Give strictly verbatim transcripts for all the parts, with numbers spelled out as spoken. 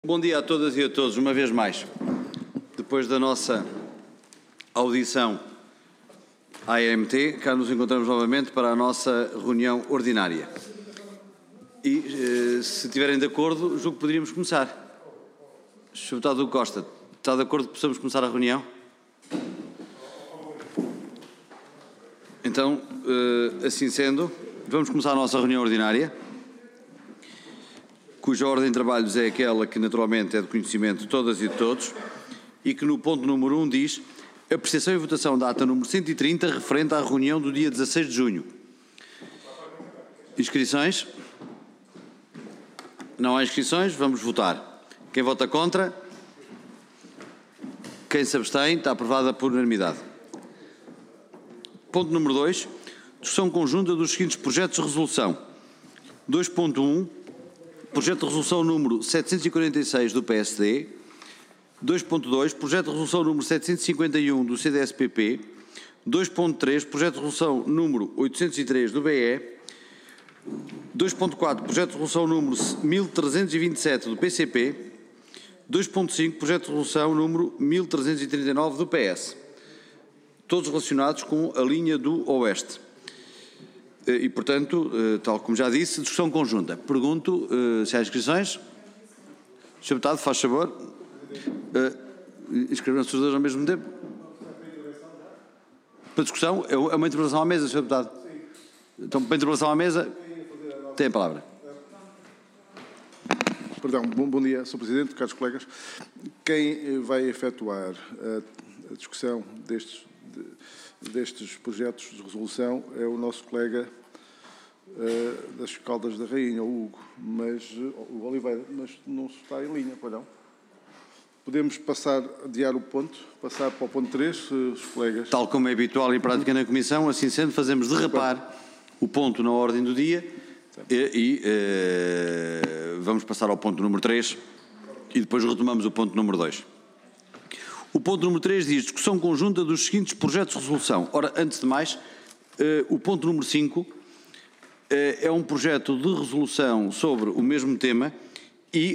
Bom dia a todas e a todos, uma vez mais. Depois da nossa audição à A M T, cá nos encontramos novamente para a nossa reunião ordinária. E, se estiverem de acordo, julgo que poderíamos começar. senhor Deputado Costa, está de acordo que possamos começar a reunião? Então, assim sendo, vamos começar a nossa reunião ordinária, cuja ordem de trabalhos é aquela que naturalmente é de conhecimento de todas e de todos, e que no ponto número um diz apreciação e votação da ata número cento e trinta, referente à reunião do dia dezasseis de junho. Inscrições? Não há inscrições, vamos votar. Quem vota contra? Quem se abstém? Está aprovada por unanimidade. Ponto número dois, discussão conjunta dos seguintes projetos de resolução. dois ponto um, projeto de resolução número setecentos e quarenta e seis do P S D, dois ponto dois, projeto de resolução número setecentos e cinquenta e um do C D S P P, dois ponto três, projeto de resolução número oitocentos e três do B E, dois ponto quatro, projeto de resolução número mil trezentos e vinte e sete do P C P, dois ponto cinco, projeto de resolução número mil trezentos e trinta e nove do P S, todos relacionados com a linha do Oeste. E, portanto, tal como já disse, discussão conjunta. Pergunto uh, se há inscrições. senhor Deputado, faz favor. Uh, Inscreveram-se os dois ao mesmo tempo? Para discussão? É uma interpelação à mesa, senhor Deputado? Então, para a interpelação à mesa, tem a palavra. Perdão, bom, bom dia, senhor Presidente, caros colegas. Quem vai efetuar a, a discussão destes... De, destes projetos de resolução é o nosso colega uh, das Caldas da Rainha, o Hugo, mas, uh, o Oliveira, mas não está em linha, pois não? Podemos passar, adiar o ponto, passar para o ponto três, uh, os colegas... Tal como é habitual e prática na Comissão, assim sendo, fazemos derrapar o ponto na ordem do dia e, e uh, vamos passar ao ponto número três e depois retomamos o ponto número dois. O ponto número três diz discussão conjunta dos seguintes projetos de resolução. Ora, antes de mais, eh, o ponto número cinco eh, é um projeto de resolução sobre o mesmo tema e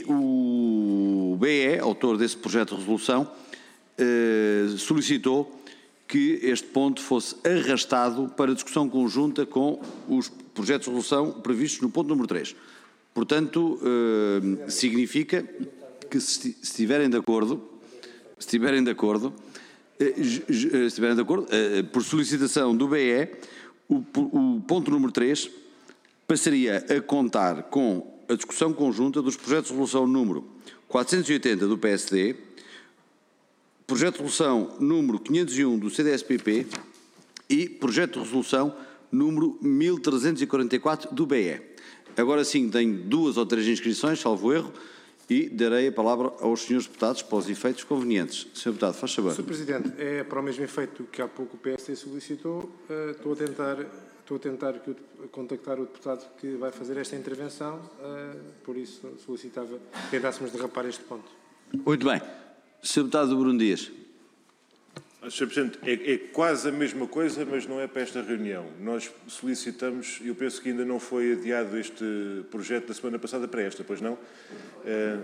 o B E, autor desse projeto de resolução, eh, solicitou que este ponto fosse arrastado para discussão conjunta com os projetos de resolução previstos no ponto número três. Portanto, eh, significa que se estiverem de acordo... Se estiverem de acordo, se estiverem de acordo, por solicitação do B E, o, o ponto número três passaria a contar com a discussão conjunta dos projetos de resolução número quatrocentos e oitenta do P S D, projeto de resolução número quinhentos e um do C D S P P e projeto de resolução número mil trezentos e quarenta e quatro do B E. Agora sim, tenho duas ou três inscrições, salvo erro, e darei a palavra aos senhores deputados para os efeitos convenientes. senhor Deputado, faz favor. senhor Presidente, é para o mesmo efeito que há pouco o P S D solicitou. Uh, estou a tentar, estou a tentar que o, contactar o deputado que vai fazer esta intervenção, uh, por isso solicitava que tentássemos derrapar este ponto. Muito bem. senhor Deputado do Bruno Dias. senhor Presidente, é, é quase a mesma coisa, mas não é para esta reunião. Nós solicitamos, eu penso que ainda não foi adiado este projeto da semana passada para esta, pois não? Uh,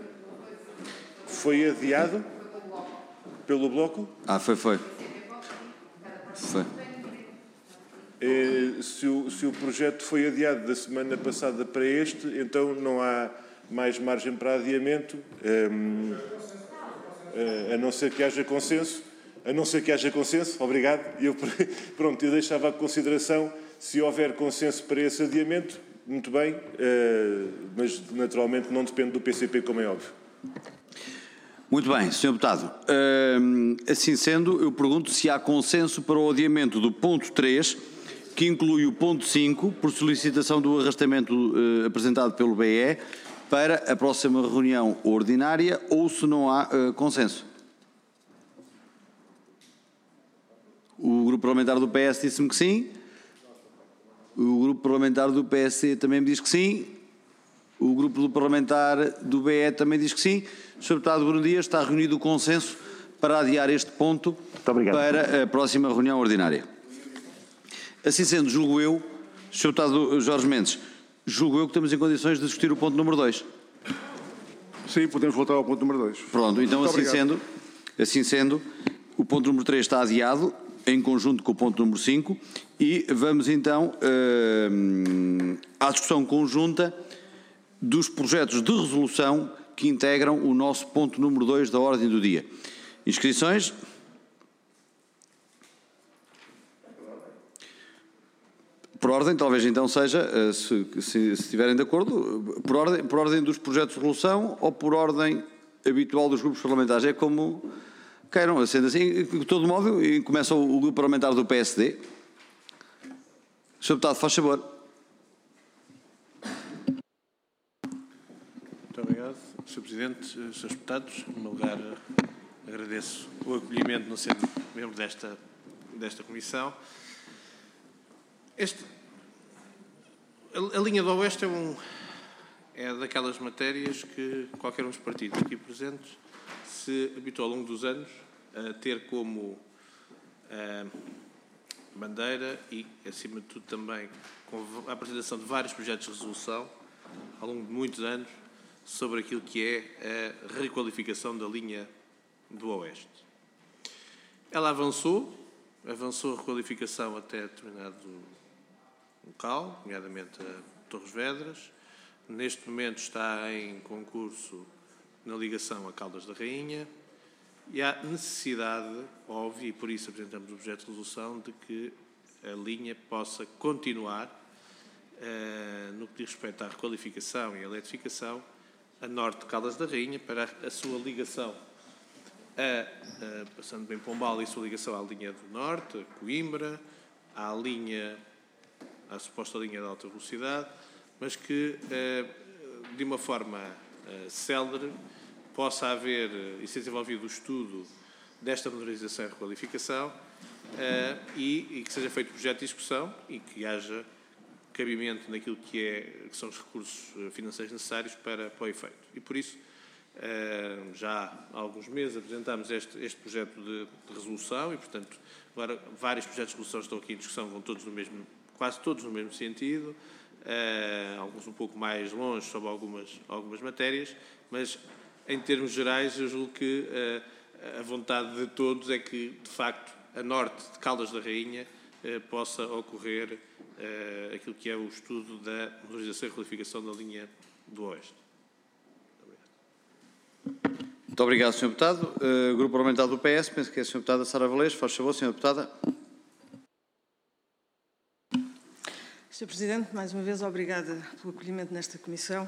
foi adiado pelo Bloco? Ah, foi, foi. Foi. Uh, se, o, se o projeto foi adiado da semana passada para este, então não há mais margem para adiamento, um, uh, a não ser que haja consenso. A não ser que haja consenso, obrigado. Eu, pronto, eu deixava a consideração, se houver consenso para esse adiamento, muito bem, uh, mas naturalmente não depende do P C P, como é óbvio. Muito bem, senhor Deputado. Uh, assim sendo, eu pergunto se há consenso para o adiamento do ponto três, que inclui o ponto cinco, por solicitação do arrastamento uh, apresentado pelo B E, para a próxima reunião ordinária, ou se não há uh, consenso. O grupo parlamentar do P S disse-me que sim. O grupo parlamentar do P S C também me diz que sim. O grupo do parlamentar do B E também diz que sim. O senhor Deputado Bruno Dias, está reunido o consenso para adiar este ponto para a próxima reunião ordinária. Assim sendo, julgo eu, senhor Deputado Jorge Mendes, julgo eu que estamos em condições de discutir o ponto número dois. Sim, podemos voltar ao ponto número dois. Pronto, então Muito assim obrigado. sendo, assim sendo, o ponto número três está adiado, em conjunto com o ponto número cinco, e vamos então uh, à discussão conjunta dos projetos de resolução que integram o nosso ponto número dois da ordem do dia. Inscrições? Por ordem, talvez então seja, se, se, se estiverem de acordo, por ordem, por ordem dos projetos de resolução ou por ordem habitual dos grupos parlamentares. É como queiram, sendo assim, de todo modo, começa o, o grupo parlamentar do P S D. senhor Deputado, faz favor. Muito obrigado, senhor Presidente, senhores Deputados. Em primeiro lugar, agradeço o acolhimento no sendo membro desta, desta comissão. Este, a, a linha do Oeste é, um, é daquelas matérias que qualquer um dos partidos aqui presentes se habituou ao longo dos anos a ter como a, bandeira e, acima de tudo, também com a apresentação de vários projetos de resolução ao longo de muitos anos sobre aquilo que é a requalificação da linha do Oeste. Ela avançou, avançou a requalificação até determinado local, nomeadamente a Torres Vedras. Neste momento está em concurso na ligação a Caldas da Rainha e há necessidade, óbvia, e por isso apresentamos o projeto de resolução, de que a linha possa continuar, uh, no que diz respeito à requalificação e à eletrificação, a norte de Caldas da Rainha, para a sua ligação, a, a, passando bem Pombal e a sua ligação à linha do norte, a Coimbra, à linha, à suposta linha de alta velocidade, mas que, uh, de uma forma uh, célere, possa haver e ser desenvolvido o estudo desta modernização e requalificação uh, e, e que seja feito o projeto de discussão e que haja cabimento naquilo que, é, que são os recursos financeiros necessários para, para o efeito. E por isso, uh, já há alguns meses apresentámos este, este projeto de, de resolução e, portanto, agora vários projetos de resolução estão aqui em discussão, vão todos no mesmo, quase todos no mesmo sentido, uh, alguns um pouco mais longe sobre algumas, algumas matérias, mas em termos gerais, eu julgo que uh, a vontade de todos é que, de facto, a norte de Caldas da Rainha uh, possa ocorrer uh, aquilo que é o estudo da modernização e requalificação da linha do Oeste. Obrigado. Muito obrigado, senhor Deputado. Uh, Grupo Parlamentar do P S, penso que é a senhora Deputada Sara Valês. Faz favor, senhora Deputada. senhor Presidente, mais uma vez, obrigada pelo acolhimento nesta comissão.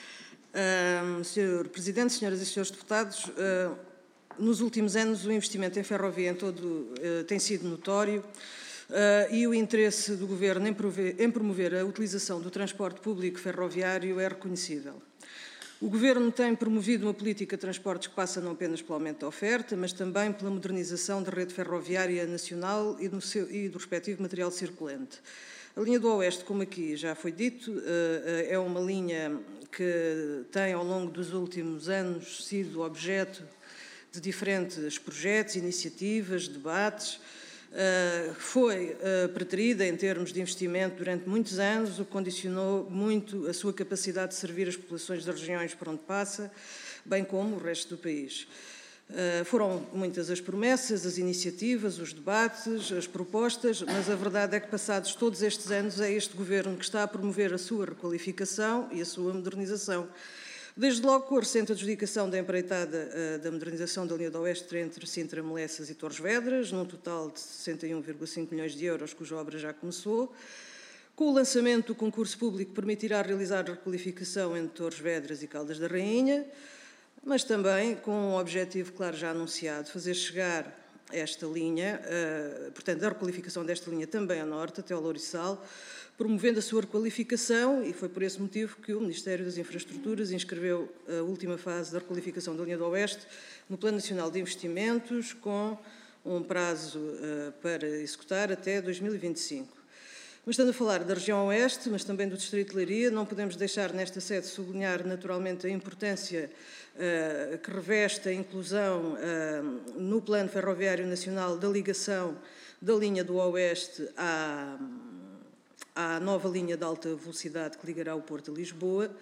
Uh, senhor Presidente, senhoras e senhores deputados, uh, nos últimos anos o investimento em ferrovia em todo uh, tem sido notório uh, e o interesse do Governo em, prover, em promover a utilização do transporte público ferroviário é reconhecível. O Governo tem promovido uma política de transportes que passa não apenas pelo aumento da oferta, mas também pela modernização da rede ferroviária nacional e do, seu, e do respectivo material circulante. A linha do Oeste, como aqui já foi dito, é uma linha que tem, ao longo dos últimos anos, sido objeto de diferentes projetos, iniciativas, debates. Foi preterida em termos de investimento durante muitos anos, o que condicionou muito a sua capacidade de servir as populações das regiões por onde passa, bem como o resto do país. Uh, foram muitas as promessas, as iniciativas, os debates, as propostas, mas a verdade é que, passados todos estes anos, é este Governo que está a promover a sua requalificação e a sua modernização. Desde logo, com a recente adjudicação da empreitada uh, da modernização da linha do Oeste entre Sintra, Melessas e Torres Vedras, num total de sessenta e um vírgula cinco milhões de euros, cuja obra já começou. Com o lançamento do concurso público, permitirá realizar a requalificação entre Torres Vedras e Caldas da Rainha, mas também com um objetivo claro já anunciado, fazer chegar esta linha, uh, portanto, a requalificação desta linha também a norte, até ao Louriçal, promovendo a sua requalificação, e foi por esse motivo que o Ministério das Infraestruturas inscreveu a última fase da requalificação da linha do Oeste no Plano Nacional de Investimentos, com um prazo uh, para executar até dois mil e vinte e cinco. Mas estando a falar da região Oeste, mas também do Distrito de Leiria, não podemos deixar nesta sede sublinhar naturalmente a importância uh, que reveste a inclusão uh, no Plano Ferroviário Nacional da ligação da linha do Oeste à, à nova linha de alta velocidade que ligará o Porto a Lisboa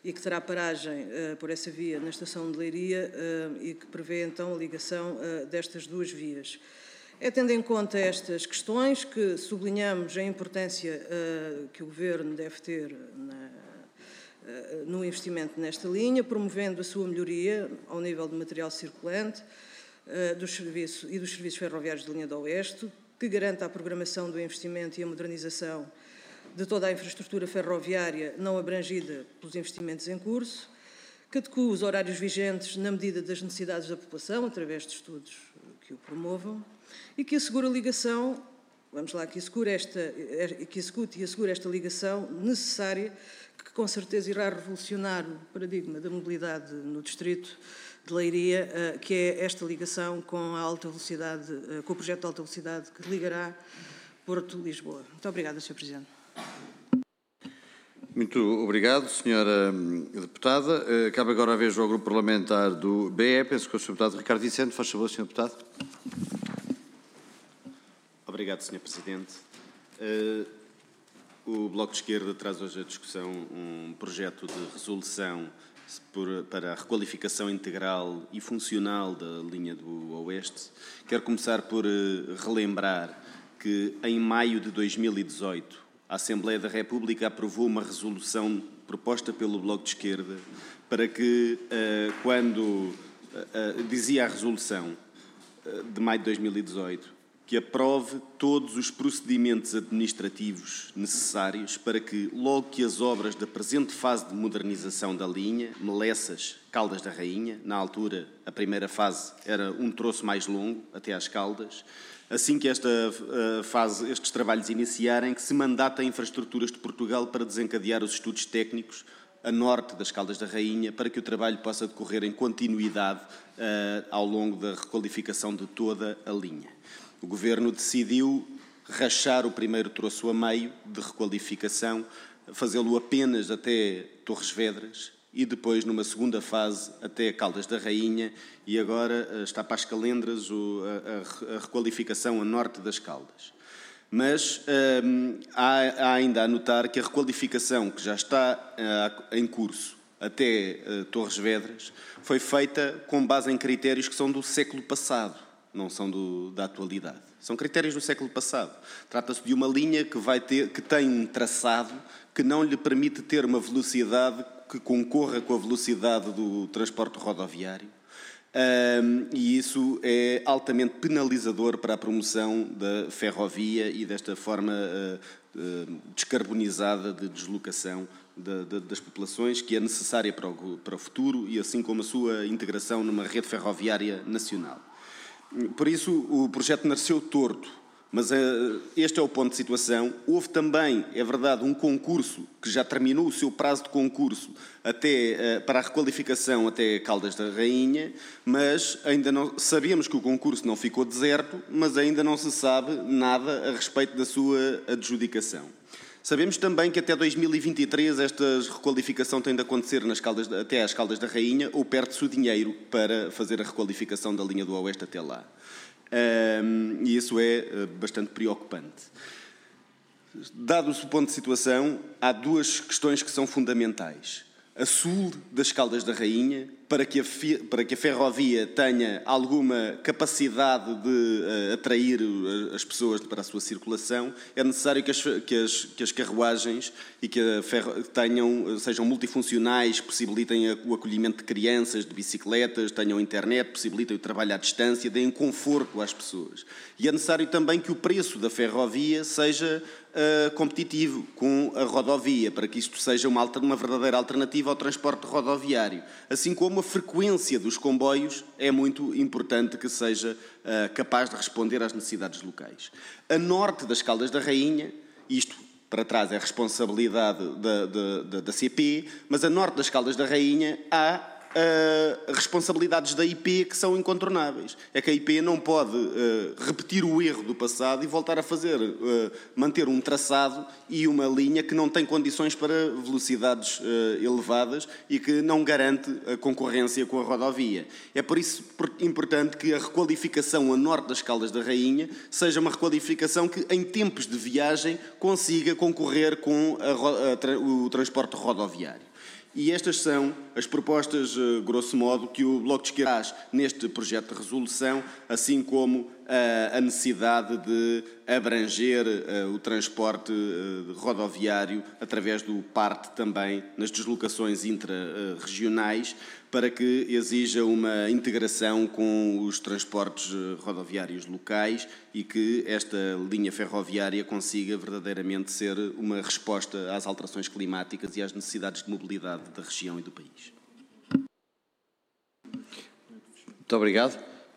e que terá paragem uh, por essa via na estação de Leiria uh, e que prevê então a ligação uh, destas duas vias. É tendo em conta estas questões que sublinhamos a importância uh, que o Governo deve ter na, uh, no investimento nesta linha, promovendo a sua melhoria ao nível de material circulante uh, dos serviços e dos serviços ferroviários da linha do Oeste, que garanta a programação do investimento e a modernização de toda a infraestrutura ferroviária não abrangida pelos investimentos em curso, que adequa os horários vigentes na medida das necessidades da população, através de estudos que o promovam, e que assegure a ligação, vamos lá, que assegure esta, que execute e assegure esta ligação necessária, que com certeza irá revolucionar o paradigma da mobilidade no distrito de Leiria, que é esta ligação com a alta velocidade, com o projeto de alta velocidade que ligará Porto de Lisboa. Muito obrigada, senhor Presidente. Muito obrigado, senhora Deputada. Cabe agora a vez ao Grupo Parlamentar do B E. Penso que o senhor Deputado Ricardo Vicente. Faz favor, senhor Deputado. Obrigado, senhor Presidente. Uh, o Bloco de Esquerda traz hoje à discussão um projeto de resolução por, para a requalificação integral e funcional da linha do Oeste. Quero começar por uh, relembrar que, em maio de dois mil e dezoito, a Assembleia da República aprovou uma resolução proposta pelo Bloco de Esquerda para que, uh, quando uh, uh, dizia a resolução uh, de maio de dois mil e dezoito, que aprove todos os procedimentos administrativos necessários para que, logo que as obras da presente fase de modernização da linha, Melessas, Caldas da Rainha, na altura a primeira fase era um troço mais longo, até às Caldas, assim que esta fase, estes trabalhos iniciarem, que se mandata a Infraestruturas de Portugal para desencadear os estudos técnicos a norte das Caldas da Rainha, para que o trabalho possa decorrer em continuidade uh, ao longo da requalificação de toda a linha. O Governo decidiu rachar o primeiro troço a meio de requalificação, fazê-lo apenas até Torres Vedras e depois, numa segunda fase, até Caldas da Rainha, e agora está para as Calendras a, a, a requalificação a norte das Caldas. Mas hum, há, há ainda a notar que a requalificação que já está uh, em curso até uh, Torres Vedras foi feita com base em critérios que são do século passado, não são do, da atualidade. São critérios do século passado. Trata-se de uma linha que, vai ter, que tem um traçado que não lhe permite ter uma velocidade que concorra com a velocidade do transporte rodoviário. Um, e isso é altamente penalizador para a promoção da ferrovia e desta forma uh, uh, descarbonizada de deslocação de, de, das populações, que é necessária para o, para o futuro, e assim como a sua integração numa rede ferroviária nacional. Por isso, o projeto nasceu torto, mas uh, este é o ponto de situação. Houve também, é verdade, um concurso que já terminou o seu prazo de concurso até, uh, para a requalificação até Caldas da Rainha, mas ainda não sabemos que o concurso não ficou deserto, mas ainda não se sabe nada a respeito da sua adjudicação. Sabemos também que até dois mil e vinte e três esta requalificação tem de acontecer nas Caldas, até às Caldas da Rainha, ou perde-se o dinheiro para fazer a requalificação da linha do Oeste até lá. Um, e isso é bastante preocupante. Dado o ponto de situação, há duas questões que são fundamentais. A sul das Caldas da Rainha, para que a, fi, para que a ferrovia tenha alguma capacidade de uh, atrair as pessoas para a sua circulação, é necessário que as, que as, que as carruagens e que a ferro, tenham, sejam multifuncionais, possibilitem o acolhimento de crianças, de bicicletas, tenham internet, possibilitem o trabalho à distância, deem conforto às pessoas. E é necessário também que o preço da ferrovia seja Uh, competitivo com a rodovia, para que isto seja uma, uma verdadeira alternativa ao transporte rodoviário. Assim como a frequência dos comboios é muito importante que seja uh, capaz de responder às necessidades locais. A norte das Caldas da Rainha, isto para trás é responsabilidade da, da, da, da C P, mas a norte das Caldas da Rainha há Uh, responsabilidades da I P que são incontornáveis. É que a I P não pode uh, repetir o erro do passado e voltar a fazer, uh, manter um traçado e uma linha que não tem condições para velocidades uh, elevadas e que não garante a concorrência com a rodovia. É por isso importante que a requalificação a norte das Caldas da Rainha seja uma requalificação que, em tempos de viagem, consiga concorrer com a, a, o transporte rodoviário. E estas são as propostas, grosso modo, que o Bloco de Esquerda faz neste projeto de resolução, assim como a necessidade de abranger o transporte rodoviário através do PART também nas deslocações intra-regionais, para que exija uma integração com os transportes rodoviários locais e que esta linha ferroviária consiga verdadeiramente ser uma resposta às alterações climáticas e às necessidades de mobilidade da região e do país. Muito obrigado.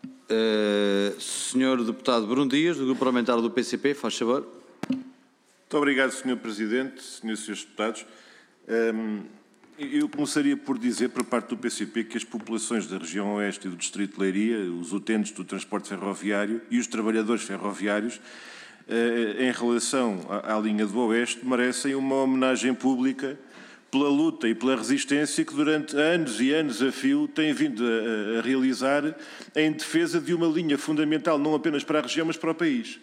Uh, senhor Deputado Bruno Dias, do Grupo Parlamentar do P C P, faz favor. Muito obrigado, senhor Presidente, senhores e senhores deputados. Um, eu começaria por dizer, por parte do P C P, que as populações da região oeste e do Distrito de Leiria, os utentes do transporte ferroviário e os trabalhadores ferroviários, uh, em relação à, à linha do Oeste, merecem uma homenagem pública pela luta e pela resistência que durante anos e anos a fio têm vindo a, a realizar em defesa de uma linha fundamental não apenas para a região, mas para o país.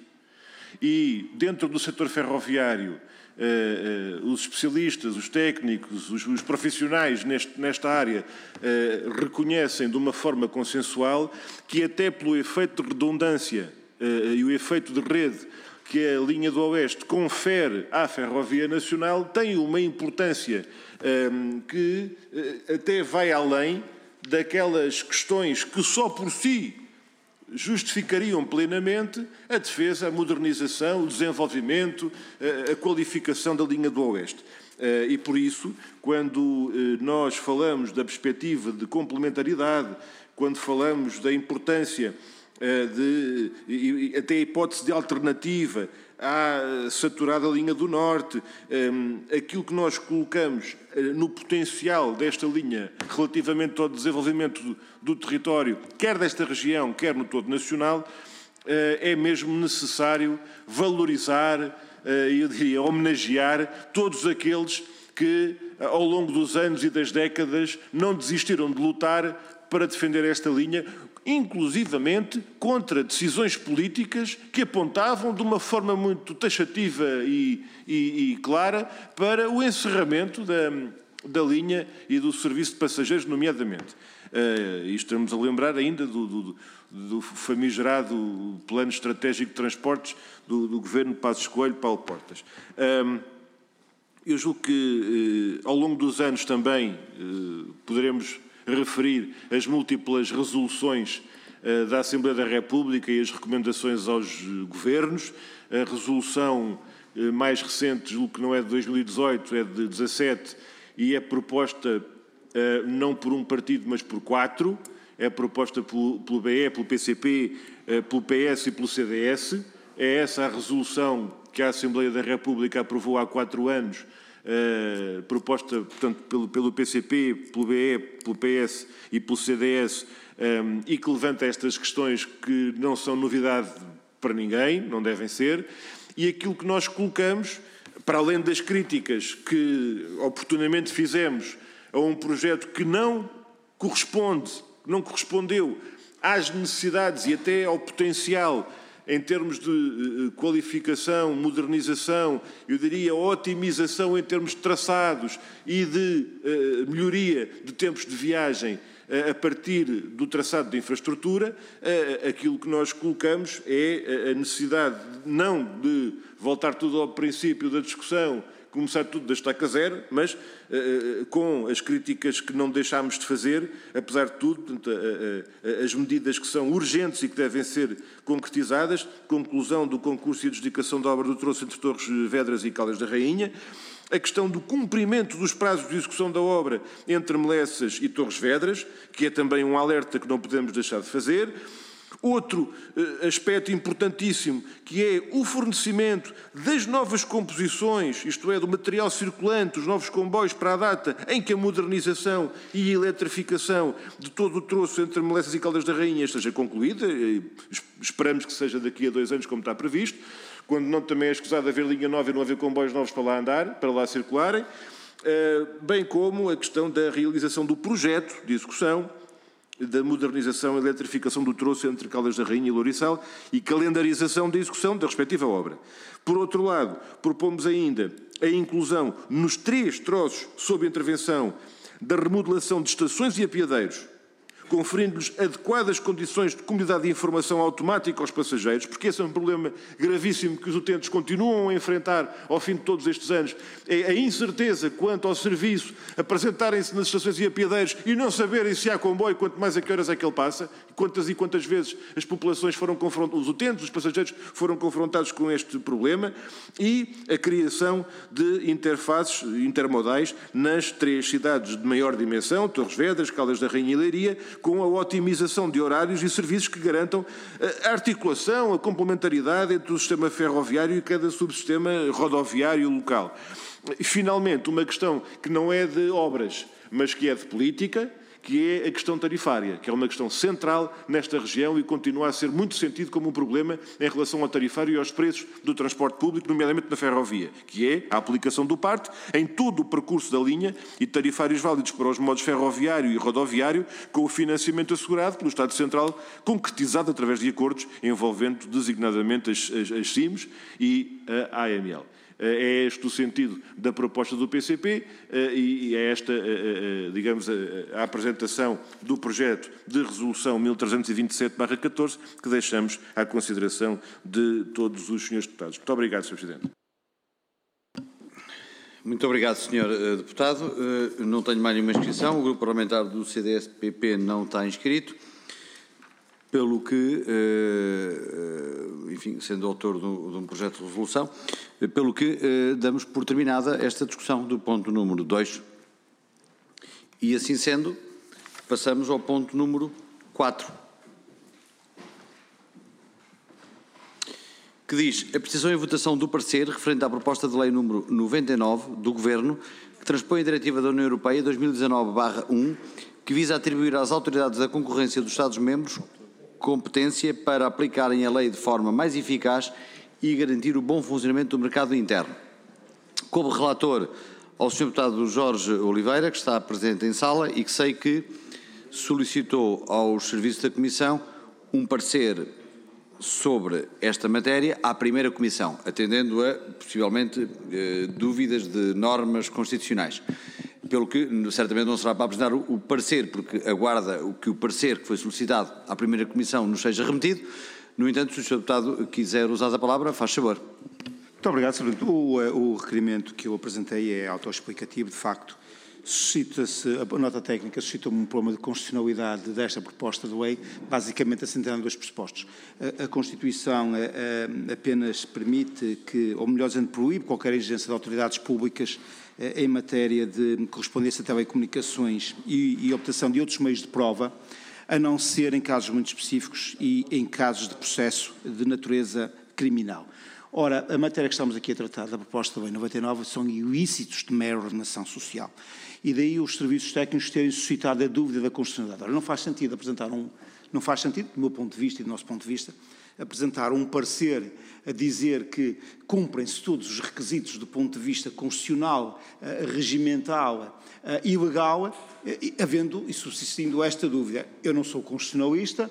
E dentro do setor ferroviário, eh, eh, os especialistas, os técnicos, os, os profissionais neste, nesta área eh, reconhecem de uma forma consensual que até pelo efeito de redundância eh, e o efeito de rede que a linha do Oeste confere à Ferrovia Nacional tem uma importância um, que uh, até vai além daquelas questões que só por si justificariam plenamente a defesa, a modernização, o desenvolvimento, uh, a qualificação da linha do Oeste. Uh, e por isso, quando uh, nós falamos da perspectiva de complementaridade, quando falamos da importância de, e até a hipótese de alternativa à saturada linha do Norte, aquilo que nós colocamos no potencial desta linha relativamente ao desenvolvimento do, do território, quer desta região, quer no todo nacional, é mesmo necessário valorizar, eu diria, homenagear todos aqueles que, ao longo dos anos e das décadas, não desistiram de lutar para defender esta linha, inclusivamente contra decisões políticas que apontavam de uma forma muito taxativa e, e, e clara para o encerramento da, da linha e do serviço de passageiros, nomeadamente. Uh, e estamos a lembrar ainda do, do, do famigerado Plano Estratégico de Transportes do, do Governo de Passos Coelho, Paulo Portas. Um, eu julgo que, uh, ao longo dos anos também, uh, poderemos referir as múltiplas resoluções uh, da Assembleia da República e as recomendações aos uh, governos. A resolução uh, mais recente, julgo que não é de dois mil e dezoito, é de dezassete, e é proposta uh, não por um partido, mas por quatro. É proposta pelo, pelo B E, pelo P C P, uh, pelo P S e pelo C D S. É essa a resolução que a Assembleia da República aprovou há quatro anos, Uh, proposta, portanto, pelo, pelo P C P, pelo B E, pelo P S e pelo C D S, um, e que levanta estas questões que não são novidade para ninguém, não devem ser, e aquilo que nós colocamos, para além das críticas que oportunamente fizemos a um projeto que não corresponde, não correspondeu às necessidades e até ao potencial em termos de qualificação, modernização, eu diria otimização em termos de traçados e de uh, melhoria de tempos de viagem uh, a partir do traçado de infraestrutura, uh, aquilo que nós colocamos é a necessidade não de voltar tudo ao princípio da discussão, começar tudo da estaca zero, mas uh, com as críticas que não deixámos de fazer, apesar de tudo, portanto, uh, uh, as medidas que são urgentes e que devem ser concretizadas, conclusão do concurso e adjudicação da obra do troço entre Torres Vedras e Caldas da Rainha, a questão do cumprimento dos prazos de execução da obra entre Melessas e Torres Vedras, que é também um alerta que não podemos deixar de fazer. Outro uh, aspecto importantíssimo, que é o fornecimento das novas composições, isto é, do material circulante, os novos comboios para a data em que a modernização e a eletrificação de todo o troço entre Melessas e Caldas da Rainha esteja concluída. Esperamos que seja daqui a dois anos, como está previsto, quando não também é escusado haver linha nova e não haver comboios novos para lá andar, para lá circularem, uh, bem como a questão da realização do projeto de execução da modernização e eletrificação do troço entre Caldas da Rainha e Lourissal e calendarização da execução da respectiva obra. Por outro lado, propomos ainda a inclusão nos três troços sob intervenção da remodelação de estações e apiadeiros, conferindo-lhes adequadas condições de comunidade de informação automática aos passageiros, porque esse é um problema gravíssimo que os utentes continuam a enfrentar ao fim de todos estes anos, é a incerteza quanto ao serviço, apresentarem-se nas estações e apiadeiros e não saberem se há comboio, quanto mais a que horas é que ele passa, quantas e quantas vezes as populações foram confrontadas, os utentes, os passageiros foram confrontados com este problema, e a criação de interfaces intermodais nas três cidades de maior dimensão, Torres Vedras, Caldas da Rainha e Leiria, com a otimização de horários e serviços que garantam a articulação, a complementaridade entre o sistema ferroviário e cada subsistema rodoviário local. E, finalmente, uma questão que não é de obras, mas que é de política, que é a questão tarifária, que é uma questão central nesta região e continua a ser muito sentido como um problema em relação ao tarifário e aos preços do transporte público, nomeadamente na ferrovia, que é a aplicação do P A R T em todo o percurso da linha e tarifários válidos para os modos ferroviário e rodoviário, com o financiamento assegurado pelo Estado Central, concretizado através de acordos envolvendo designadamente as, as, as C I Ms e a A M L. É este o sentido da proposta do P C P e é esta, digamos, a apresentação do projeto de resolução mil trezentos e vinte e sete barra catorze que deixamos à consideração de todos os senhores deputados. Muito obrigado, senhor Presidente. Muito obrigado, senhor Deputado. Não tenho mais nenhuma inscrição. O Grupo Parlamentar do C D S P P não está inscrito. Pelo que, enfim, sendo autor de um projeto de resolução, pelo que damos por terminada esta discussão do ponto número dois. E assim sendo, passamos ao ponto número quatro, que diz: apreciação e votação do parecer referente à proposta de lei número noventa e nove do Governo, que transpõe a Diretiva da União Europeia dois mil e dezanove barra um, que visa atribuir às autoridades da concorrência dos Estados-membros competência para aplicarem a lei de forma mais eficaz e garantir o bom funcionamento do mercado interno. Como relator ao senhor Deputado Jorge Oliveira, que está presente em sala e que sei que solicitou aos serviços da Comissão um parecer sobre esta matéria à primeira Comissão, atendendo a, possivelmente, eh, dúvidas de normas constitucionais. Pelo que, certamente, não será para apresentar o parecer, porque aguarda que o parecer que foi solicitado à primeira Comissão nos seja remetido. No entanto, se o senhor Deputado quiser usar a palavra, faz favor. Muito obrigado, senhor Presidente. O, o requerimento que eu apresentei é autoexplicativo, de facto. Suscita-se, a nota técnica suscita-me um problema de constitucionalidade desta proposta de lei, basicamente assentando dois pressupostos. A, a Constituição a, a, apenas permite que, ou melhor dizendo, proíbe qualquer exigência de autoridades públicas a, em matéria de correspondência a telecomunicações e, e obtenção de outros meios de prova, a não ser em casos muito específicos e em casos de processo de natureza criminal. Ora, a matéria que estamos aqui a tratar da proposta da lei noventa e nove são ilícitos de mera ordenação social. E daí os serviços técnicos terem suscitado a dúvida da constitucionalidade. Ora, não faz sentido apresentar um, não faz sentido, do meu ponto de vista e do nosso ponto de vista, apresentar um parecer a dizer que cumprem-se todos os requisitos do ponto de vista constitucional, regimental e legal, havendo e subsistindo esta dúvida. Eu não sou constitucionalista,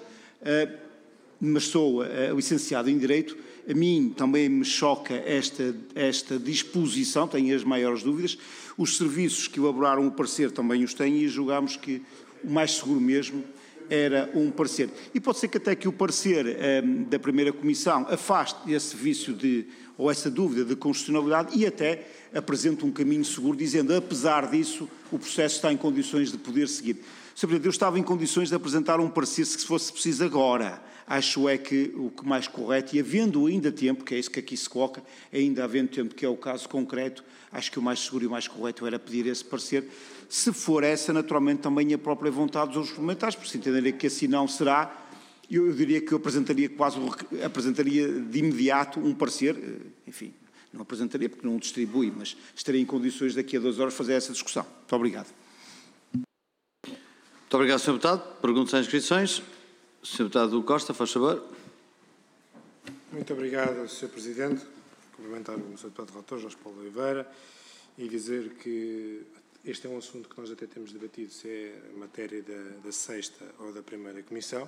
mas sou licenciado em Direito. A mim também me choca esta, esta disposição, tenho as maiores dúvidas. Os serviços que elaboraram o parecer também os têm e julgámos que o mais seguro mesmo era um parecer. E pode ser que até que o parecer um, da primeira Comissão afaste esse vício de, ou essa dúvida de constitucionalidade e até apresente um caminho seguro, dizendo, apesar disso, o processo está em condições de poder seguir. senhor Presidente, eu estava em condições de apresentar um parecer se fosse preciso agora. Acho é que o que mais correto, e havendo ainda tempo, que é isso que aqui se coloca, ainda havendo tempo, que é o caso concreto, acho que o mais seguro e o mais correto era pedir esse parecer. Se for essa, naturalmente, também a própria vontade dos outros parlamentares, porque se entenderem que assim não será, eu, eu diria que eu apresentaria quase, apresentaria de imediato um parecer, enfim, não apresentaria porque não o distribui, mas estaria em condições daqui a duas horas fazer essa discussão. Muito obrigado. Muito obrigado, senhor Deputado. Perguntas às inscrições. senhor Deputado Costa, faz favor. Muito obrigado, senhor Presidente. Cumprimentar o senhor Deputado Relator, Jorge Paulo Oliveira, e dizer que este é um assunto que nós até temos debatido, se é matéria da, da sexta ou da primeira Comissão.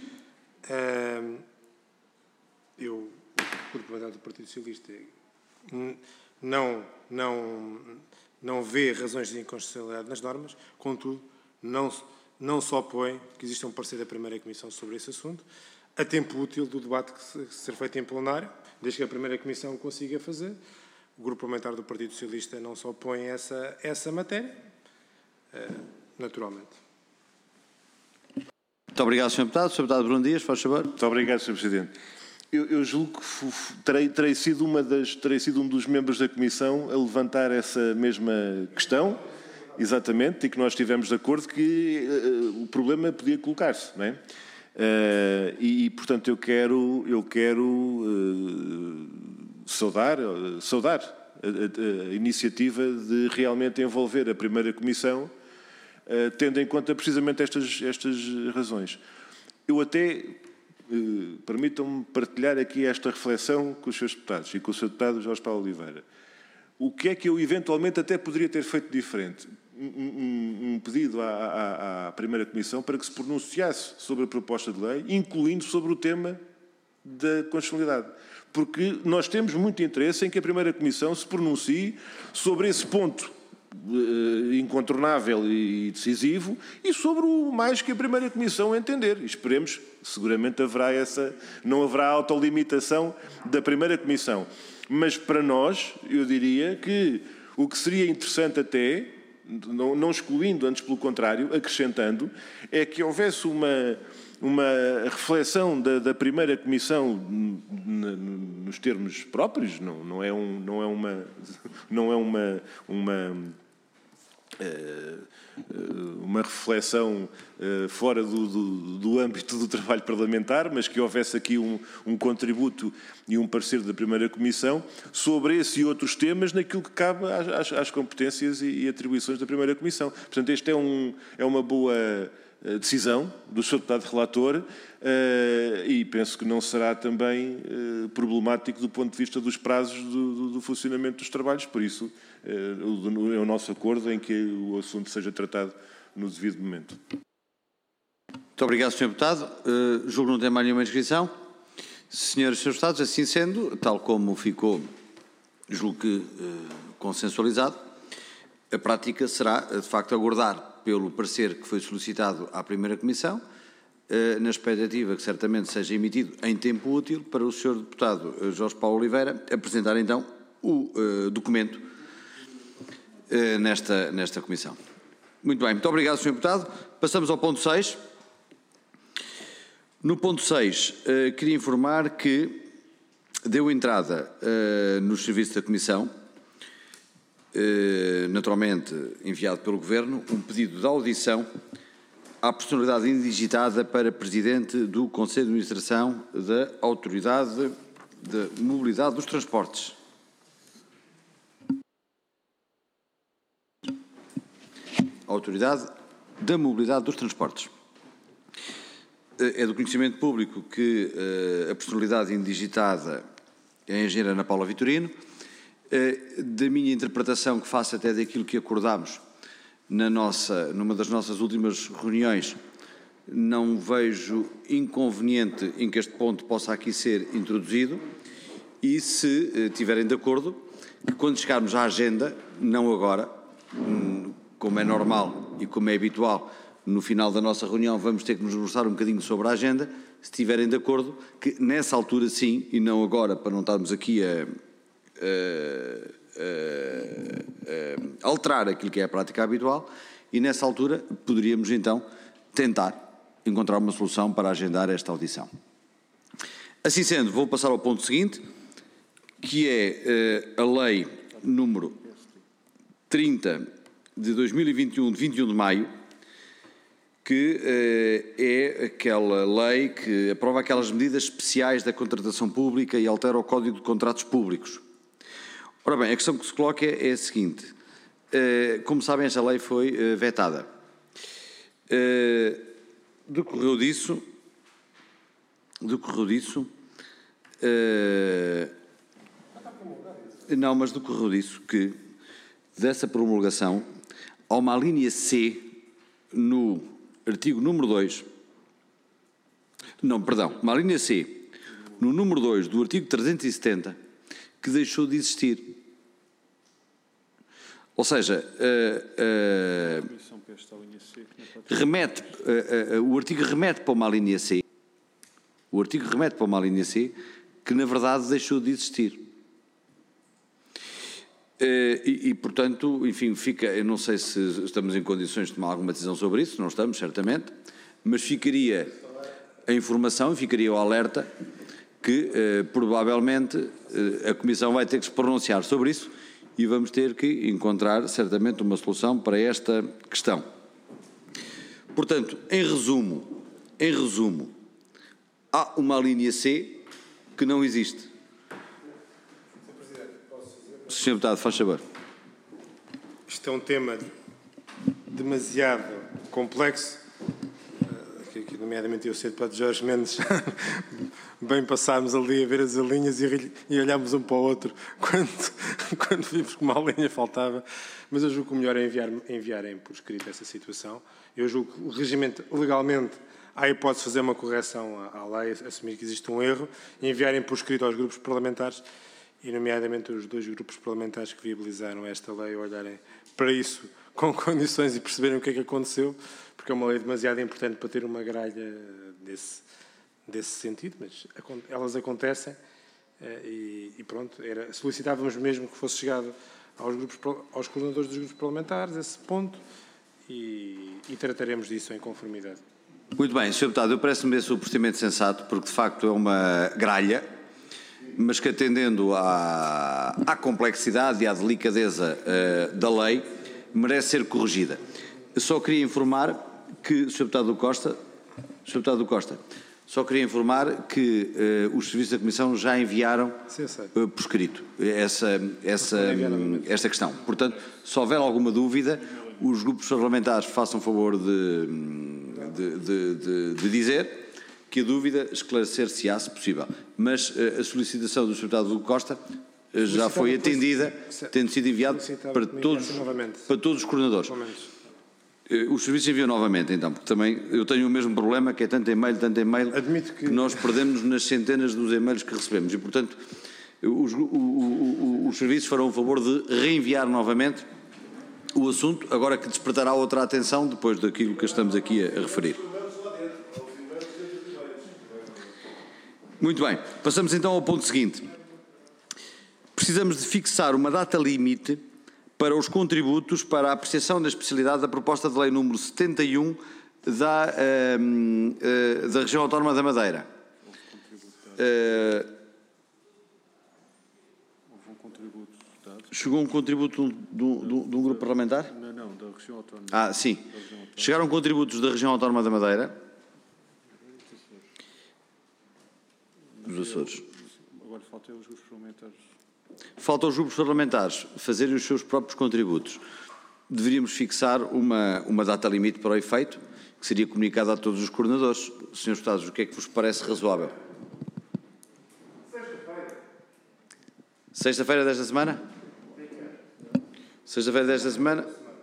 Eu, o representante do Partido Socialista, não, não, não vê razões de inconstitucionalidade nas normas, contudo, não, não se opõe que exista um parecer da primeira Comissão sobre esse assunto, a tempo útil do debate que se, que ser feito em plenário, desde que a primeira Comissão o consiga fazer. O Grupo Parlamentar do Partido Socialista não se opõe a essa, essa matéria, naturalmente. Muito obrigado, senhor Deputado. senhor Deputado Bruno Dias, faz favor. Muito obrigado, senhor Presidente. Eu, eu julgo que terei, terei, sido uma das, terei sido um dos membros da Comissão a levantar essa mesma questão, exatamente, e que nós estivemos de acordo que uh, o problema podia colocar-se, não é? Uh, e, portanto, eu quero, eu quero uh, saudar, uh, saudar a, a, a iniciativa de realmente envolver a primeira Comissão, uh, tendo em conta precisamente estas, estas razões. Eu até... Uh, permitam-me partilhar aqui esta reflexão com os seus deputados e com o seu deputado Jorge Paulo Oliveira. O que é que eu eventualmente até poderia ter feito diferente? Um, um, um pedido à, à, à primeira Comissão para que se pronunciasse sobre a proposta de lei, incluindo sobre o tema da constitucionalidade. Porque nós temos muito interesse em que a primeira Comissão se pronuncie sobre esse ponto incontornável e decisivo e sobre o mais que a primeira Comissão entender. E esperemos, seguramente haverá essa, não haverá autolimitação da primeira Comissão. Mas para nós, eu diria que o que seria interessante até, não, não excluindo, antes pelo contrário, acrescentando, é que houvesse uma, uma reflexão da, da primeira Comissão nos termos próprios, não, não é, um, não é uma... Não é uma, uma uma reflexão fora do, do, do âmbito do trabalho parlamentar, mas que houvesse aqui um, um contributo e um parecer da primeira Comissão sobre esse e outros temas naquilo que cabe às, às competências e, e atribuições da primeira Comissão. Portanto, esta é, um, é uma boa decisão do senhor deputado relator uh, e penso que não será também uh, problemático do ponto de vista dos prazos do, do, do funcionamento dos trabalhos, por isso uh, é o nosso acordo em que o assunto seja tratado no devido momento. Muito obrigado, senhor Deputado. Uh, julgo que não tem mais nenhuma inscrição. Senhoras e senhores Deputados, assim sendo, tal como ficou, julgo que uh, consensualizado, a prática será, de facto, aguardar pelo parecer que foi solicitado à primeira Comissão, eh, na expectativa que certamente seja emitido em tempo útil para o senhor Deputado Jorge Paulo Oliveira apresentar então o eh, documento eh, nesta, nesta Comissão. Muito bem, muito obrigado, senhor Deputado. Passamos ao ponto seis. No ponto seis, eh, queria informar que deu entrada eh, nos serviços da Comissão, naturalmente enviado pelo Governo, um pedido de audição à personalidade indigitada para Presidente do Conselho de Administração da Autoridade de Mobilidade dos Transportes. Autoridade da Mobilidade dos Transportes. É do conhecimento público que a personalidade indigitada é a engenheira Ana Paula Vitorino. Da minha interpretação, que faço até daquilo que acordámos na nossa, numa das nossas últimas reuniões, não vejo inconveniente em que este ponto possa aqui ser introduzido e, se tiverem de acordo, que quando chegarmos à agenda, não agora, como é normal e como é habitual, no final da nossa reunião vamos ter que nos debruçar um bocadinho sobre a agenda, se estiverem de acordo, que nessa altura sim, e não agora, para não estarmos aqui a Uh, uh, uh, alterar aquilo que é a prática habitual, e nessa altura poderíamos então tentar encontrar uma solução para agendar esta audição. Assim sendo, vou passar ao ponto seguinte, que é uh, a lei número trinta de dois mil e vinte e um, de vinte e um de maio, que uh, é aquela lei que aprova aquelas medidas especiais da contratação pública e altera o Código de Contratos Públicos. Ora bem, a questão que se coloca é a seguinte. Uh, como sabem, esta lei foi uh, vetada. Uh, decorreu disso, decorreu disso, uh, não, mas decorreu disso que, dessa promulgação, há uma linha C no artigo número dois, não, perdão, uma linha C no número dois do artigo trezentos e setenta, que deixou de existir. Ou seja, uh, uh, remete, uh, uh, o artigo remete para uma linha C, o artigo remete para uma linha C que, na verdade, deixou de existir. Uh, e, e, portanto, enfim, fica, eu não sei se estamos em condições de tomar alguma decisão sobre isso, não estamos, certamente, mas ficaria a informação e ficaria o alerta que, uh, provavelmente, uh, a Comissão vai ter que se pronunciar sobre isso e vamos ter que encontrar, certamente, uma solução para esta questão. Portanto, em resumo, em resumo, há uma linha C que não existe. senhor Deputado, faz favor. Isto é um tema demasiado complexo, que, que nomeadamente eu, senhor Deputado Jorge Mendes, bem passámos ali a ver as linhas e, e olhámos um para o outro quando, quando vimos que uma linha faltava, mas eu julgo que o melhor é enviar, enviarem por escrito essa situação. Eu julgo que o regimento, legalmente, há a hipótese de fazer uma correção à, à lei, assumir que existe um erro, e enviarem por escrito aos grupos parlamentares, e nomeadamente os dois grupos parlamentares que viabilizaram esta lei, olharem para isso com condições e perceberem o que é que aconteceu, porque é uma lei demasiado importante para ter uma gralha desse, desse sentido, mas elas acontecem e, e pronto, era, solicitávamos mesmo que fosse chegado aos, grupos, aos coordenadores dos grupos parlamentares esse ponto e, e trataremos disso em conformidade. Muito bem, senhor Deputado, eu parece-me esse o procedimento sensato, porque de facto é uma gralha, mas que atendendo à, à complexidade e à delicadeza uh, da lei, merece ser corrigida. Eu só queria informar que, senhor Deputado Costa, senhor Deputado Costa, só queria informar que uh, os serviços da Comissão já enviaram uh, por escrito essa, essa, esta questão. Portanto, se houver alguma dúvida, os grupos parlamentares façam favor de, de, de, de, de dizer que a dúvida esclarecer-se-á, se possível. Mas uh, a solicitação do senhor Deputado Costa uh, já foi atendida, tendo sido enviado para todos, para todos os coordenadores. Uh, os serviços enviam novamente, então, porque também eu tenho o mesmo problema, que é tanto e-mail, tanto e-mail, que... que nós perdemos nas centenas dos e-mails que recebemos. E, portanto, os, o, o, o, os serviços farão o favor de reenviar novamente o assunto, agora que despertará outra atenção depois daquilo que estamos aqui a, a referir. Muito bem, passamos então ao ponto seguinte. Precisamos de fixar uma data limite para os contributos para a apreciação da especialidade da proposta de lei número setenta e um da, uh, uh, da Região Autónoma da Madeira. Uh, Houve um contributo dado. Chegou um contributo de um grupo parlamentar? Não, não, da Região Autónoma. Ah, sim. Chegaram contributos da Região Autónoma da Madeira. Dos Açores. Agora faltam os grupos parlamentares. Falta aos grupos parlamentares fazerem os seus próprios contributos. Deveríamos fixar uma, uma data limite para o efeito, que seria comunicada a todos os coordenadores. senhores Deputados, o que é que vos parece razoável? Sexta-feira. Sexta-feira desta semana? Sexta-feira desta semana?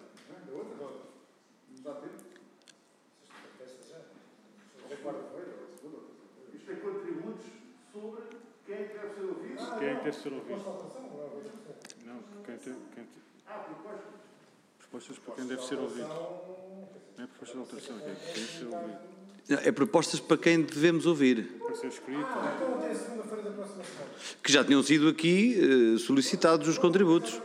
Quem é que deve ser ouvido? Não, quem tem... Quem tem... Propostas para quem deve ser ouvido. Não é propostas de alteração, quem deve ser ouvido. É propostas para quem devemos ouvir. Para ser escrito. Que já tinham sido aqui eh, solicitados os contributos.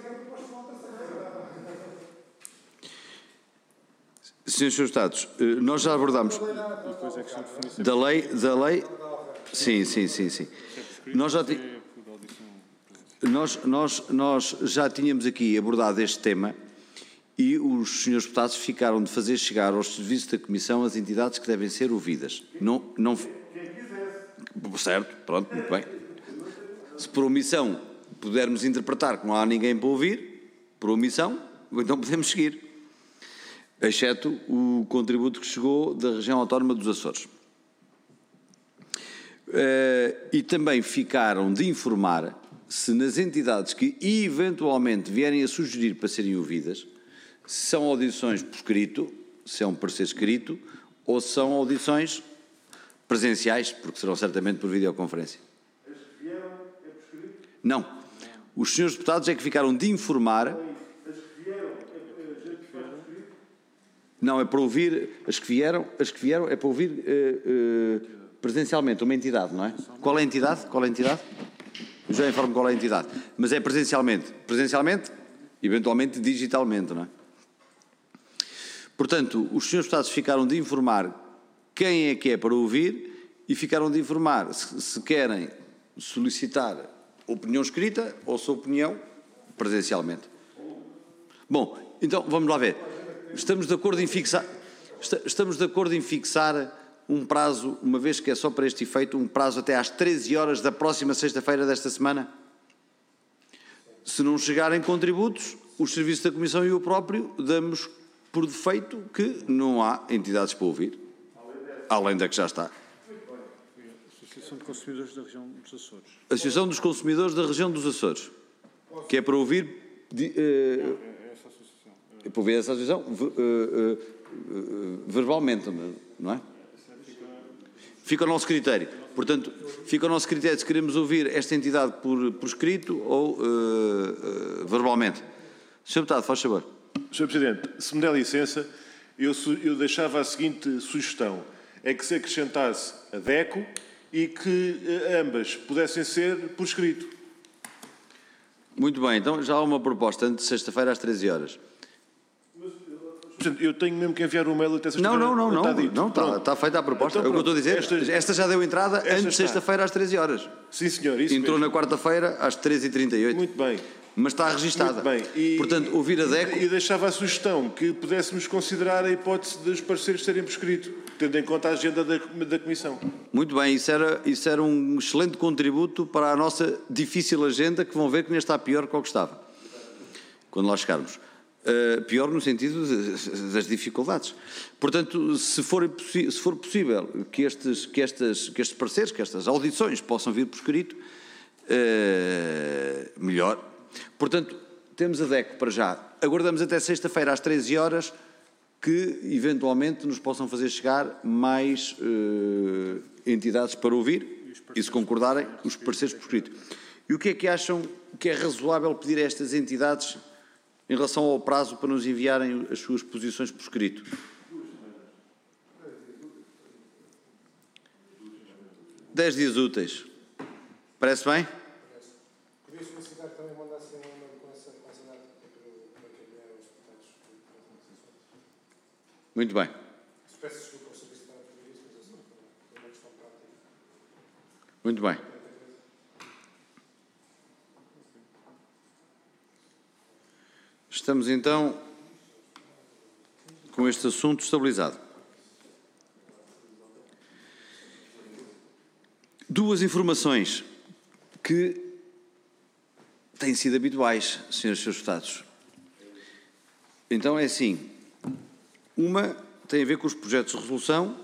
Senhores Deputados, eh, nós já abordámos da lei, da lei, sim, sim, sim, sim. Nós já, nós, nós, nós já tínhamos aqui abordado este tema e os senhores deputados ficaram de fazer chegar aos serviços da Comissão as entidades que devem ser ouvidas. Não, não... Certo, pronto, muito bem. Se por omissão pudermos interpretar que não há ninguém para ouvir, por omissão, então podemos seguir. Exceto o contributo que chegou da Região Autónoma dos Açores. Uh, e também ficaram de informar se nas entidades que eventualmente vierem a sugerir para serem ouvidas, se são audições por escrito, se é um parecer escrito, ou se são audições presenciais, porque serão certamente por videoconferência. As que vieram é por escrito? Não. Os senhores deputados é que ficaram de informar... As que Não, é para ouvir as que vieram, as que vieram é para ouvir uh, uh, presencialmente uma entidade, não é? Qual é a entidade? Qual é a entidade? Eu já informo qual é a entidade. Mas é presencialmente. Presencialmente, eventualmente digitalmente, não é? Portanto, os senhores deputados ficaram de informar quem é que é para ouvir e ficaram de informar se, se querem solicitar opinião escrita ou sua opinião presencialmente. Bom, então vamos lá ver. Estamos de acordo em fixar, estamos de acordo em fixar um prazo, uma vez que é só para este efeito, um prazo até às treze horas da próxima sexta-feira desta semana? Se não chegarem contributos, os serviços da Comissão e eu próprio damos por defeito que não há entidades para ouvir, além da que já está. Associação de Consumidores da Região dos Açores. Associação dos Consumidores da Região dos Açores, que é para ouvir... De, uh, é essa associação. É para ouvir essa associação uh, uh, uh, verbalmente, não é? Fica ao nosso critério. Portanto, fica ao nosso critério se queremos ouvir esta entidade por, por escrito ou uh, uh, verbalmente. senhor Deputado, faz favor. senhor Presidente, se me der licença, eu, eu deixava a seguinte sugestão. É que se acrescentasse a DECO e que ambas pudessem ser por escrito. Muito bem, então já há uma proposta antes de sexta-feira às treze horas. Eu tenho mesmo que enviar um mail até sexta-feira. Não, não, não, não, está, não está, está feita a proposta. Então, é o que eu estou a dizer. Esta, esta já deu entrada antes de sexta-feira às treze horas. Sim, senhor. Isso Entrou mesmo. na quarta-feira às treze e trinta e oito. Muito bem. Mas está registada. Muito bem. E, portanto, ouvir a DECO... E deixava a sugestão que pudéssemos considerar a hipótese dos parceiros serem por escrito, tendo em conta a agenda da, da Comissão. Muito bem, isso era, isso era um excelente contributo para a nossa difícil agenda, que vão ver que nem está pior que o que estava, quando lá chegarmos. Uh, pior no sentido de, das dificuldades. Portanto, se for, se for possível que estes, que, estas, que estes parceiros, que estas audições possam vir por escrito, uh, melhor. Portanto, temos a DECO para já. Aguardamos até sexta-feira às treze horas que, eventualmente, nos possam fazer chegar mais uh, entidades para ouvir e, se concordarem, os parceiros por escrito. E o que é que acham que é razoável pedir a estas entidades em relação ao prazo para nos enviarem as suas posições por escrito? Dez dias úteis. Parece bem? Podia solicitar que também mandassem um e-mail com essa data para encaminhar aos deputados. Muito bem. Peço desculpa por solicitar a pedir isso, mas é uma questão prática. Muito bem. Estamos então com este assunto estabilizado. Duas informações que têm sido habituais, senhores e senhores deputados. Então é assim, uma tem a ver com os projetos de resolução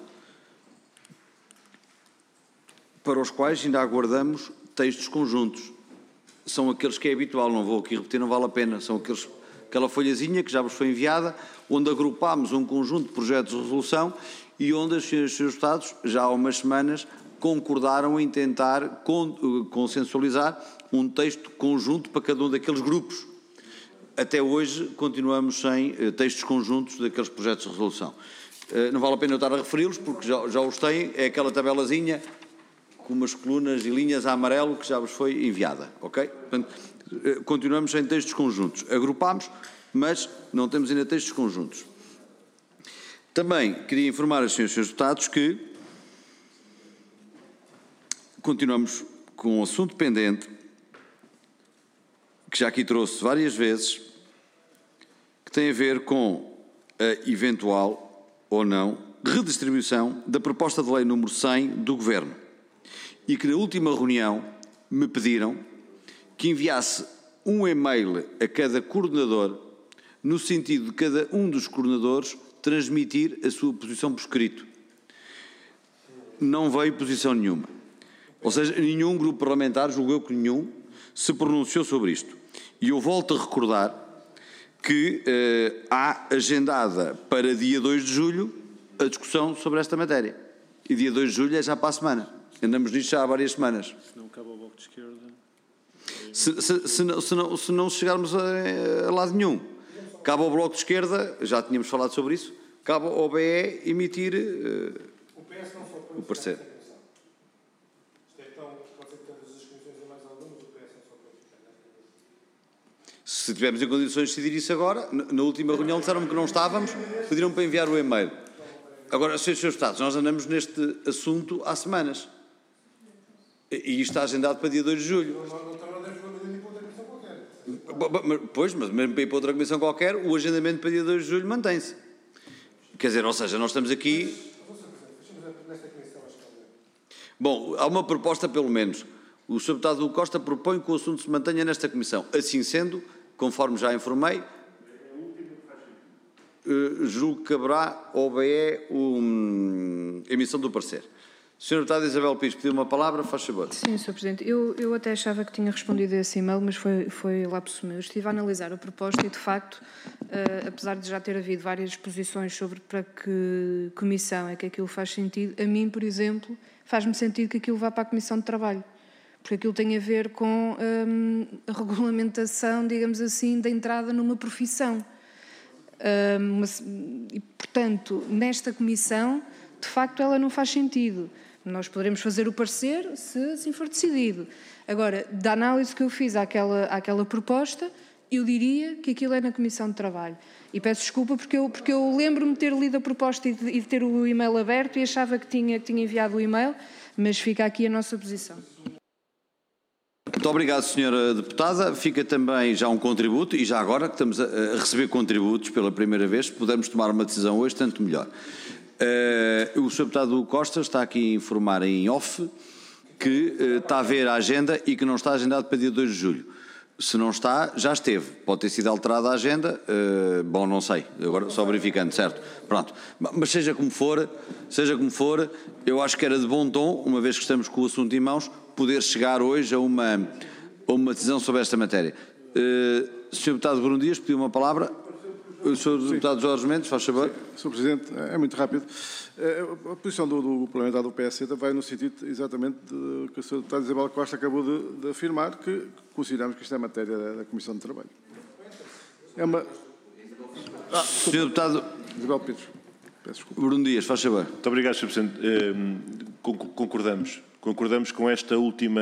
para os quais ainda aguardamos textos conjuntos. São aqueles que é habitual, não vou aqui repetir, não vale a pena, são aqueles... aquela folhazinha que já vos foi enviada, onde agrupámos um conjunto de projetos de resolução e onde os senhores e senhores deputados, já há umas semanas, concordaram em tentar consensualizar um texto conjunto para cada um daqueles grupos. Até hoje continuamos sem textos conjuntos daqueles projetos de resolução. Não vale a pena eu estar a referi-los, porque já, já os têm, é aquela tabelazinha com umas colunas e linhas a amarelo que já vos foi enviada, ok? Portanto, continuamos sem textos conjuntos. Agrupámos, mas não temos ainda textos conjuntos. Também queria informar os senhores e senhores deputados que continuamos com um assunto pendente, que já aqui trouxe várias vezes, que tem a ver com a eventual ou não redistribuição da proposta de lei número cem do Governo. E que na última reunião me pediram que enviasse um e-mail a cada coordenador, no sentido de cada um dos coordenadores transmitir a sua posição por escrito. Não veio posição nenhuma. Ou seja, nenhum grupo parlamentar, julgo eu que nenhum, se pronunciou sobre isto. E eu volto a recordar que eh, há agendada para dia dois de julho a discussão sobre esta matéria. E dia dois de julho é já para a semana. Andamos nisto já há várias semanas. Se não acaba o Bloco de Esquerda... Se, se, se, não, se, não, se não chegarmos a, a lado nenhum, cabe ao Bloco de Esquerda, já tínhamos falado sobre isso, cabe ao B E emitir uh, o P S não só pode o parecer. Isto é tão, pode ser que todas as comissões e mais algumas, o P S não só pode ficar nesta comissão. Se estivermos em condições de decidir isso agora, na última reunião disseram-me que não estávamos, pediram para enviar o e-mail. Agora, senhores deputados, nós andamos neste assunto há semanas. E isto está agendado para dia dois de julho. Não, não, não deve fazer nem para outra comissão qualquer. Pois, mas mesmo para ir para outra comissão qualquer, o agendamento para dia dois de julho mantém-se. Quer dizer, ou seja, nós estamos aqui... Bom, há uma proposta pelo menos. O senhor Deputado do Costa propõe que o assunto se mantenha nesta comissão. Assim sendo, conforme já informei, uh, julgo que caberá ao B E um, emissão do parecer. senhora Deputada Isabel Pires pediu uma palavra, faz favor. Sim, senhor Presidente. Eu, eu até achava que tinha respondido a esse e-mail, mas foi, foi lapso meu. Estive a analisar a proposta e, de facto, uh, apesar de já ter havido várias exposições sobre para que comissão é que aquilo faz sentido, a mim, por exemplo, faz-me sentido que aquilo vá para a Comissão de Trabalho. Porque aquilo tem a ver com um, a regulamentação, digamos assim, da entrada numa profissão. Um, mas, e, portanto, nesta comissão, de facto, ela não faz sentido. Nós poderemos fazer o parecer se assim for decidido. Agora, da análise que eu fiz àquela, àquela proposta, eu diria que aquilo é na Comissão de Trabalho. E peço desculpa porque eu, porque eu lembro-me de ter lido a proposta e de, e de ter o e-mail aberto e achava que tinha, que tinha enviado o e-mail, mas fica aqui a nossa posição. Muito obrigado, senhora Deputada. Fica também já um contributo, e já agora que estamos a, a receber contributos pela primeira vez, se pudermos tomar uma decisão hoje, tanto melhor. Uh, o senhor Deputado Costa está aqui a informar em off que uh, está a ver a agenda e que não está agendado para dia dois de julho. Se não está, já esteve. Pode ter sido alterada a agenda, uh, bom, não sei, agora só verificando, certo? Pronto. Mas seja como for, seja como for, eu acho que era de bom tom, uma vez que estamos com o assunto em mãos, poder chegar hoje a uma, a uma decisão sobre esta matéria. Uh, senhor Deputado Bruno Dias pediu uma palavra. O senhor Deputado Jorge Mendes, faz favor. senhor Presidente, é muito rápido. A posição do, do parlamentar do P S vai no sentido exatamente de, que o senhor Deputado Isabel Costa acabou de, de afirmar, que consideramos que isto é matéria da, da Comissão de Trabalho. É uma... Ah, senhor Deputado... Isabel Pires, peço desculpa. Bruno Dias, faz favor. Muito obrigado, senhor Presidente. Concordamos. Concordamos com esta última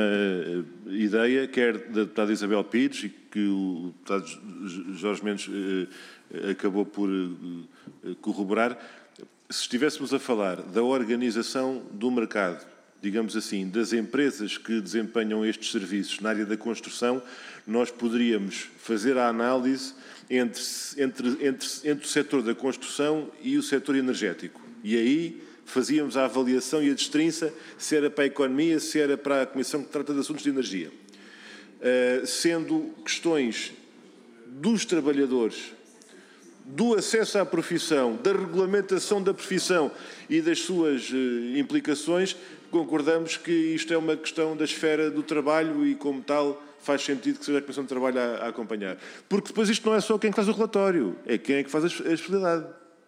ideia, quer da deputada Isabel Pires, e que o deputado Jorge Mendes acabou por corroborar. Se estivéssemos a falar da organização do mercado, digamos assim, das empresas que desempenham estes serviços na área da construção, nós poderíamos fazer a análise entre, entre, entre, entre o setor da construção e o setor energético. E aí fazíamos a avaliação e a destrinça se era para a economia, se era para a Comissão que trata de assuntos de energia. Uh, sendo questões dos trabalhadores, do acesso à profissão, da regulamentação da profissão e das suas uh, implicações, concordamos que isto é uma questão da esfera do trabalho e, como tal, faz sentido que seja a Comissão de Trabalho a, a acompanhar. Porque depois isto não é só quem faz o relatório, é quem é que faz a especialidade.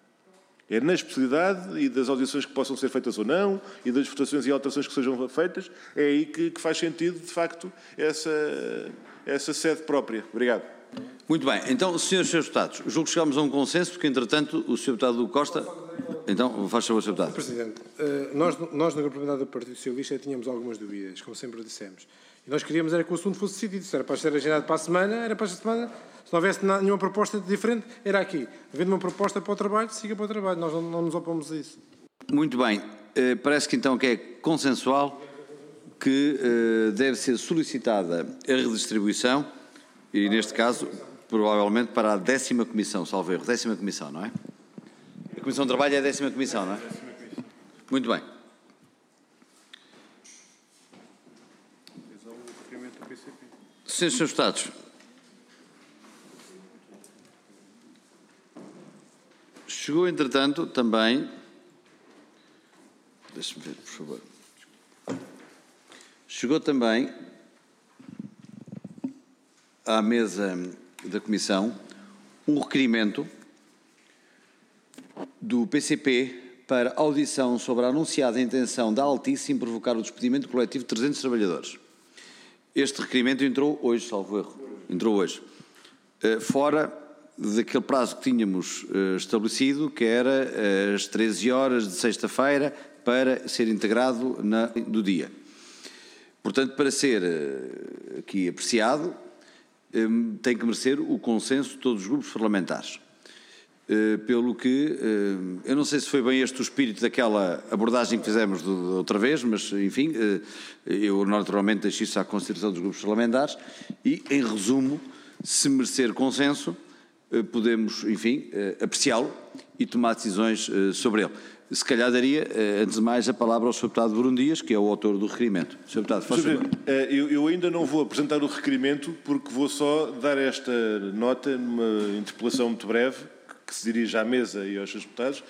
É na especialidade e das audições que possam ser feitas ou não, e das votações e alterações que sejam feitas, é aí que, que faz sentido, de facto, essa, essa sede própria. Obrigado. Muito bem. Então, senhores e senhores deputados, julgo que chegámos a um consenso, porque, entretanto, o senhor Deputado Costa... Então, faz favor, senhor Deputado. Presidente, nós, nós na Grupo Parlamentar do Partido Socialista tínhamos algumas dúvidas, como sempre dissemos. E nós queríamos era que o assunto fosse decidido. Se era para ser agendado para a semana, era para esta semana. Se não houvesse nenhuma proposta diferente, era aqui. Havendo uma proposta para o trabalho, siga para o trabalho. Nós não, não nos opomos a isso. Muito bem. Uh, parece que então que é consensual que uh, deve ser solicitada a redistribuição, e neste caso, provavelmente para a décima comissão, salvo erro. Décima comissão, não é? A Comissão de Trabalho é a décima comissão, não é? Muito bem. Senhores e senhores deputados, chegou, entretanto, também... Deixe-me ver, por favor. Chegou também à mesa da Comissão um requerimento do P C P para audição sobre a anunciada intenção da Altice em provocar o despedimento coletivo de trezentos trabalhadores. Este requerimento entrou hoje, salvo erro. Entrou hoje. Fora daquele prazo que tínhamos uh, estabelecido, que era uh, as treze horas de sexta-feira, para ser integrado na do dia. Portanto, para ser uh, aqui apreciado, um, tem que merecer o consenso de todos os grupos parlamentares. Uh, pelo que, uh, eu não sei se foi bem este o espírito daquela abordagem que fizemos de, de outra vez, mas, enfim, uh, eu naturalmente deixo isso à consideração dos grupos parlamentares e, em resumo, se merecer consenso, uh, podemos, enfim, uh, apreciá-lo e tomar decisões uh, sobre ele. Se calhar daria, uh, antes de mais, a palavra ao senhor Deputado Bruno Dias, que é o autor do requerimento. senhor Deputado, faz favor. Eu, eu ainda não vou apresentar o requerimento, porque vou só dar esta nota numa interpelação muito breve, que se dirige à mesa e aos seus deputados,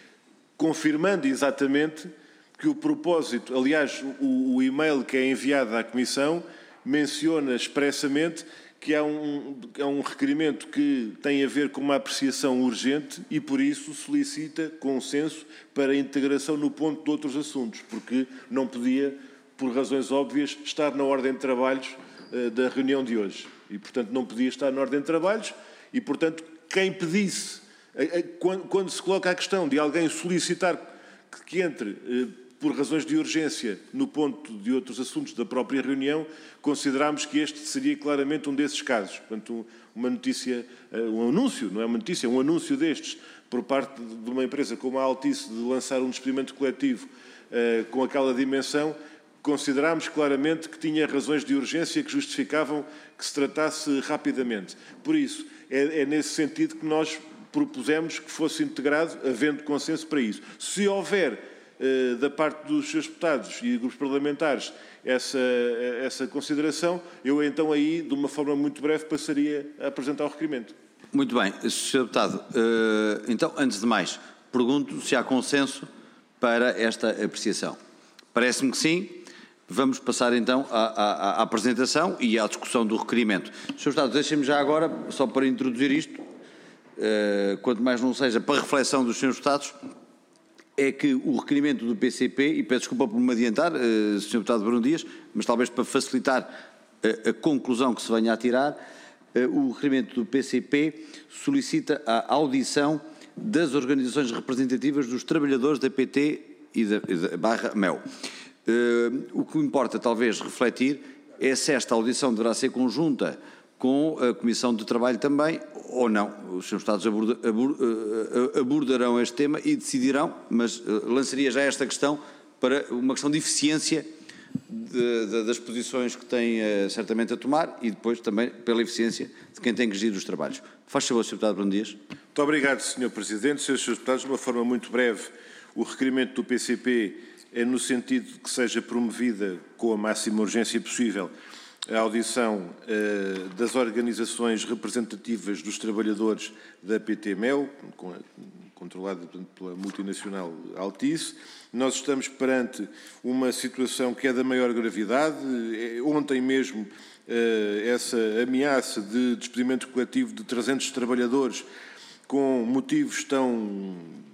confirmando exatamente que o propósito, aliás, o, o e-mail que é enviado à Comissão menciona expressamente que há um, há um requerimento que tem a ver com uma apreciação urgente e, por isso, solicita consenso para a integração no ponto de outros assuntos, porque não podia, por razões óbvias, estar na ordem de trabalhos uh, da reunião de hoje. E, portanto, não podia estar na ordem de trabalhos e, portanto, quem pedisse, quando se coloca a questão de alguém solicitar que entre por razões de urgência no ponto de outros assuntos da própria reunião, consideramos que este seria claramente um desses casos. Portanto, uma notícia, um anúncio, não é uma notícia, um anúncio destes por parte de uma empresa como a Altice de lançar um despedimento coletivo com aquela dimensão, considerámos claramente que tinha razões de urgência que justificavam que se tratasse rapidamente. Por isso, é, é nesse sentido que nós propusemos que fosse integrado, havendo consenso para isso. Se houver, eh, da parte dos seus deputados e grupos parlamentares, essa, essa consideração, eu então aí, de uma forma muito breve, passaria a apresentar o requerimento. Muito bem. senhor Deputado, eh, então, antes de mais, pergunto se há consenso para esta apreciação. Parece-me que sim. Vamos passar então à, à, à apresentação e à discussão do requerimento. senhor Deputado, deixem-me já agora, só para introduzir isto, Uh, quanto mais não seja para reflexão dos senhores deputados, é que o requerimento do P C P, e peço desculpa por me adiantar, uh, senhor Deputado Bruno Dias, mas talvez para facilitar uh, a conclusão que se venha a tirar, uh, o requerimento do P C P solicita a audição das organizações representativas dos trabalhadores da P T e da, da barra M E O. Uh, o que importa talvez refletir é se esta audição deverá ser conjunta com a Comissão de Trabalho também, ou não. Os senhores Estados aborda, abord, abordarão este tema e decidirão, mas lançaria já esta questão para uma questão de eficiência de, de, das posições que têm uh, certamente a tomar e depois também pela eficiência de quem tem que gerir os trabalhos. Faz favor, senhor Deputado Bruno Dias. Muito obrigado, senhor Presidente. Senhores Deputados, de uma forma muito breve, o requerimento do P C P é no sentido de que seja promovida com a máxima urgência possível a audição uh, das organizações representativas dos trabalhadores da P T M E O, controlada portanto, pela multinacional Altice. Nós estamos perante uma situação que é da maior gravidade. Ontem mesmo, uh, essa ameaça de despedimento coletivo de trezentos trabalhadores com motivos tão,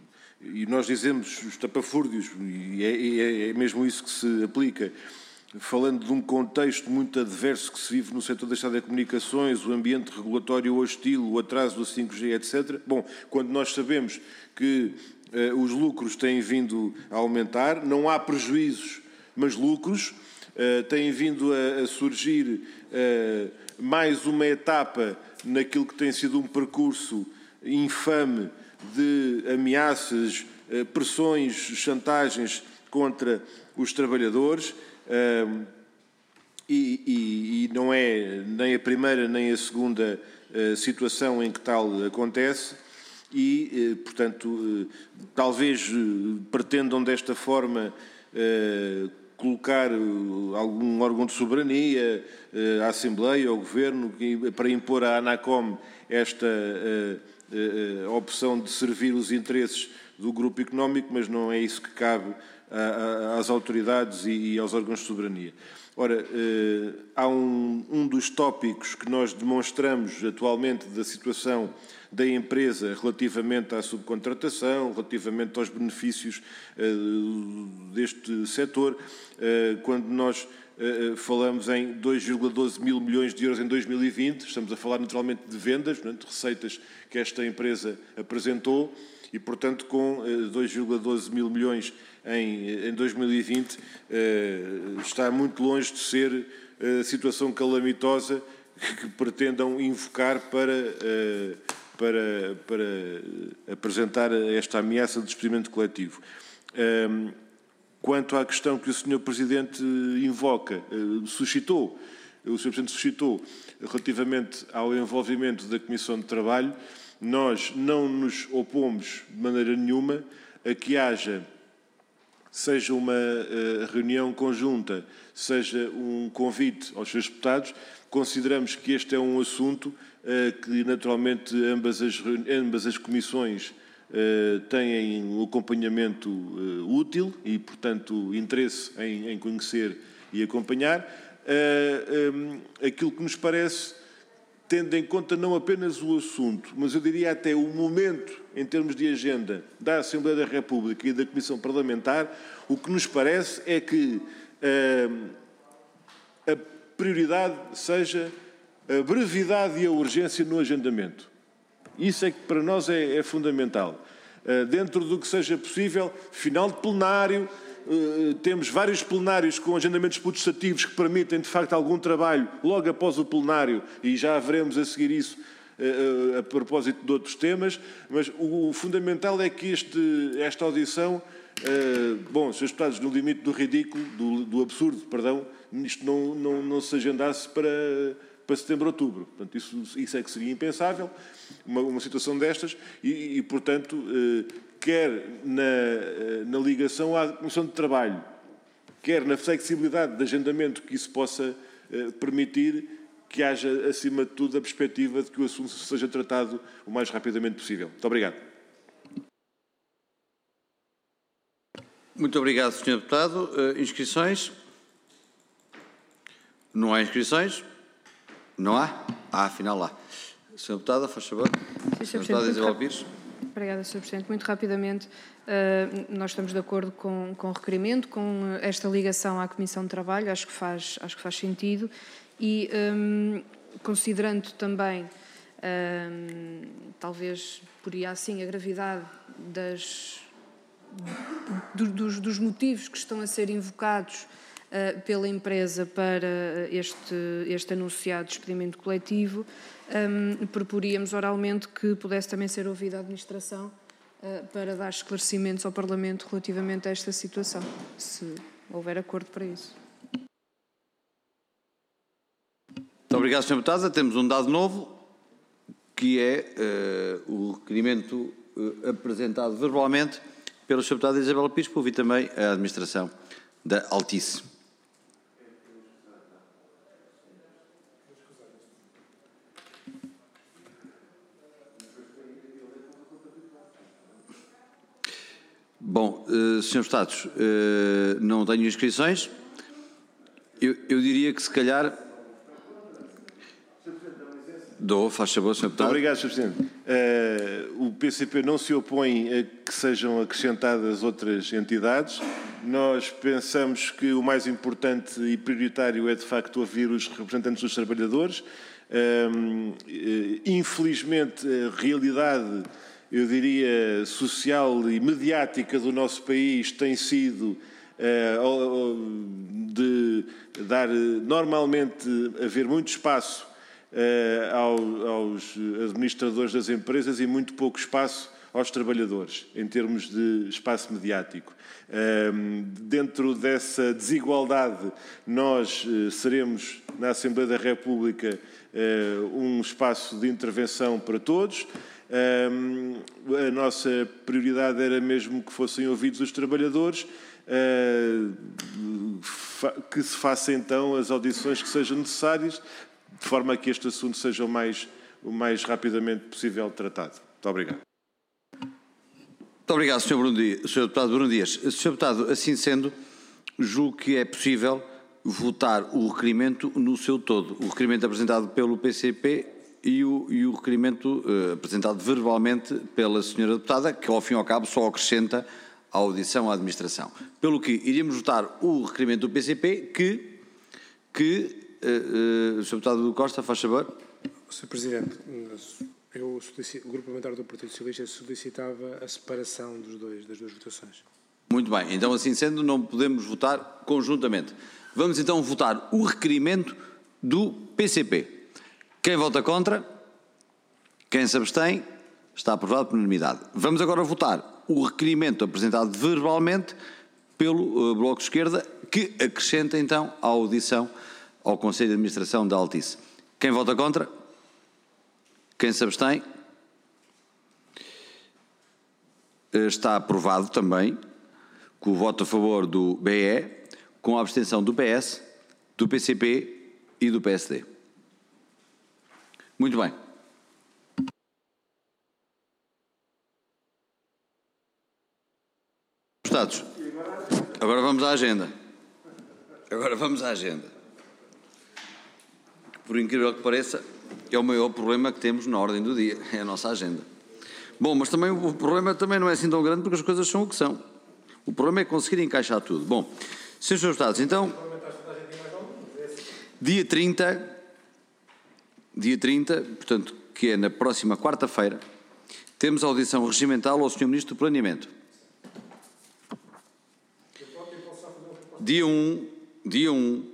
e nós dizemos, estapafúrdios, e é, é, é mesmo isso que se aplica, falando de um contexto muito adverso que se vive no setor das telecomunicações, o ambiente regulatório hostil, o atraso do cinco G, etcétera. Bom, quando nós sabemos que uh, os lucros têm vindo a aumentar, não há prejuízos, mas lucros, uh, têm vindo a, a surgir uh, mais uma etapa naquilo que tem sido um percurso infame de ameaças, uh, pressões, chantagens contra os trabalhadores. Uh, e, e, e não é nem a primeira nem a segunda uh, situação em que tal acontece e, uh, portanto, uh, talvez uh, pretendam desta forma uh, colocar uh, algum órgão de soberania, uh, à Assembleia, ao Governo, para impor à ANACOM esta uh, uh, opção de servir os interesses do grupo económico, mas não é isso que cabe às autoridades e aos órgãos de soberania. Ora, há um, um dos tópicos que nós demonstramos atualmente da situação da empresa relativamente à subcontratação, relativamente aos benefícios deste setor, quando nós falamos em dois vírgula doze mil milhões de euros em dois mil e vinte, estamos a falar naturalmente de vendas, de receitas que esta empresa apresentou, e, portanto, com dois vírgula doze mil milhões em, em dois mil e vinte, está muito longe de ser a situação calamitosa que pretendam invocar para, para, para apresentar esta ameaça de despedimento coletivo. Quanto à questão que o senhor Presidente invoca, suscitou, o senhor Presidente suscitou relativamente ao envolvimento da Comissão de Trabalho, nós não nos opomos de maneira nenhuma a que haja, seja uma uh, reunião conjunta, seja um convite aos seus deputados. Consideramos que este é um assunto uh, que naturalmente ambas as, ambas as comissões uh, têm um acompanhamento uh, útil e, portanto, interesse em, em conhecer e acompanhar. Uh, um, aquilo que nos parece, tendo em conta não apenas o assunto, mas eu diria até o momento, em termos de agenda, da Assembleia da República e da Comissão Parlamentar, o que nos parece é que uh, a prioridade seja a brevidade e a urgência no agendamento. Isso é que para nós é, é fundamental. Uh, dentro do que seja possível, final de plenário, Uh, temos vários plenários com agendamentos putestativos que permitem, de facto, algum trabalho logo após o plenário, e já veremos a seguir isso uh, uh, a propósito de outros temas, mas o, o fundamental é que este, esta audição, uh, bom, senhores deputados, no limite do ridículo, do, do absurdo, perdão, isto não, não, não se agendasse para, para setembro, outubro. Portanto, isso, isso é que seria impensável, uma, uma situação destas, e, e portanto, uh, quer na, na ligação à Comissão de Trabalho, quer na flexibilidade de agendamento que isso possa eh, permitir, que haja, acima de tudo, a perspectiva de que o assunto seja tratado o mais rapidamente possível. Muito obrigado. Muito obrigado, senhor Deputado. Uh, inscrições? Não há inscrições? Não há? Ah, afinal há. senhor Deputada, faz favor. Sim, senhor Deputado Isabel Pires. Obrigada, senhor Presidente. Muito rapidamente, uh, nós estamos de acordo com, com o requerimento, com esta ligação à Comissão de Trabalho, acho que faz, acho que faz sentido, e um, considerando também, um, talvez por aí assim, a gravidade das, do, dos, dos motivos que estão a ser invocados uh, pela empresa para este, este anunciado despedimento coletivo, Um, proporíamos oralmente que pudesse também ser ouvida a administração uh, para dar esclarecimentos ao Parlamento relativamente a esta situação, se houver acordo para isso. Muito obrigado, senhor Deputada. Temos um dado novo, que é uh, o requerimento uh, apresentado verbalmente pelo senhor Deputado Isabel Pires, por ouvir também a administração da Altice. Bom, uh, senhores Deputados, uh, não tenho inscrições. Eu, eu diria que, se calhar... Dou, faz favor, senhor Deputado. Muito obrigado, senhor Presidente. Uh, o P C P não se opõe a que sejam acrescentadas outras entidades. Nós pensamos que o mais importante e prioritário é, de facto, ouvir os representantes dos trabalhadores. Uh, uh, infelizmente, a realidade, eu diria, social e mediática do nosso país tem sido uh, de dar normalmente haver muito espaço uh, aos administradores das empresas e muito pouco espaço aos trabalhadores, em termos de espaço mediático. Uh, dentro dessa desigualdade, nós uh, seremos, na Assembleia da República, uh, um espaço de intervenção para todos. Um, a nossa prioridade era mesmo que fossem ouvidos os trabalhadores, uh, que se façam então as audições que sejam necessárias, de forma a que este assunto seja o mais, o mais rapidamente possível tratado. Muito obrigado. Muito obrigado, senhor Bruno Dias, senhor Deputado Bruno Dias. senhor Deputado, assim sendo, julgo que é possível votar o requerimento no seu todo. O requerimento apresentado pelo P C P e o, e o requerimento uh, apresentado verbalmente pela senhora deputada, que ao fim e ao cabo só acrescenta a audição à administração. Pelo que iríamos votar o requerimento do P C P que, que uh, uh, o senhor Deputado Costa, faz favor. senhor Presidente, eu solicito, o Grupo Parlamentar do Partido Socialista solicitava a separação dos dois, das duas votações. Muito bem, então assim sendo não podemos votar conjuntamente. Vamos então votar o requerimento do P C P. Quem vota contra? Quem se abstém? Está aprovado por unanimidade. Vamos agora votar o requerimento apresentado verbalmente pelo uh, Bloco de Esquerda, que acrescenta então a audição ao Conselho de Administração da Altice. Quem vota contra? Quem se abstém? Está aprovado também, com o voto a favor do B E, com a abstenção do P S, do P C P e do P S D. Muito bem. Deputados, agora vamos à agenda. Agora vamos à agenda. Por incrível que pareça, é o maior problema que temos na ordem do dia, é a nossa agenda. Bom, mas também o problema também não é assim tão grande porque as coisas são o que são. O problema é conseguir encaixar tudo. Bom, senhores deputados, então, dia trinta, dia trinta, portanto, que é na próxima quarta-feira, temos a audição regimental ao senhor Ministro do Planeamento. Dia um, dia um,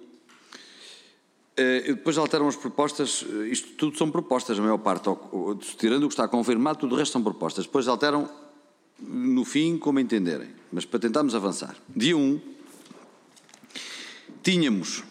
e depois alteram as propostas, isto tudo são propostas, a maior parte, tirando o que está confirmado, tudo o resto são propostas. Depois alteram no fim como entenderem, mas para tentarmos avançar. Dia um, tínhamos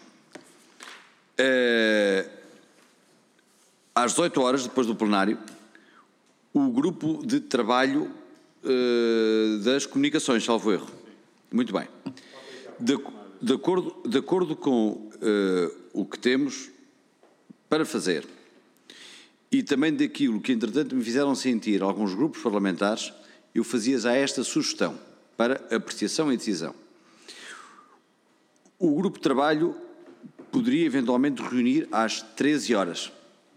eh, às dezoito horas, depois do plenário, o grupo de trabalho eh, das comunicações, salvo erro. Muito bem. De, de, acordo, de acordo com uh, o que temos para fazer e também daquilo que, entretanto, me fizeram sentir alguns grupos parlamentares, eu fazia já esta sugestão para apreciação e decisão. O grupo de trabalho poderia eventualmente reunir às treze horas.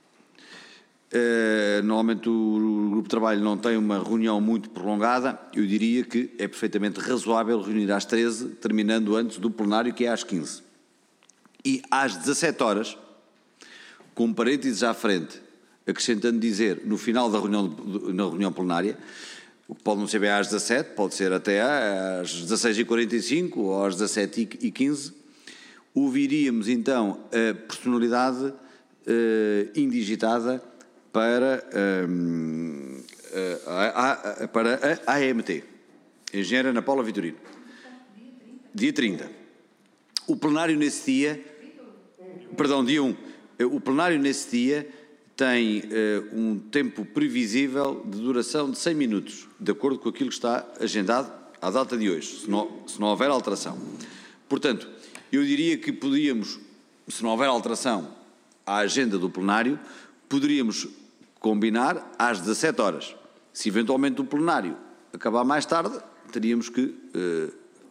Uh, normalmente o grupo de trabalho não tem uma reunião muito prolongada, eu diria que é perfeitamente razoável reunir às treze, terminando antes do plenário, que é às quinze. E às dezassete horas, com parênteses à frente, acrescentando dizer no final da reunião, na reunião plenária, o que pode não ser bem às dezassete, pode ser até às dezasseis e quarenta e cinco ou às dezassete e quinze, ouviríamos então a personalidade uh, indigitada para, um, a, a, para a AMT, Engenheira Ana Paula Vitorino. Dia trinta. O plenário nesse dia, perdão, dia um, o plenário nesse dia tem uh, um tempo previsível de duração de cem minutos, de acordo com aquilo que está agendado à data de hoje, se não, se não houver alteração. Portanto, eu diria que podíamos, se não houver alteração à agenda do plenário, poderíamos combinar às dezassete horas. Se eventualmente o plenário acabar mais tarde, teríamos que... Uh,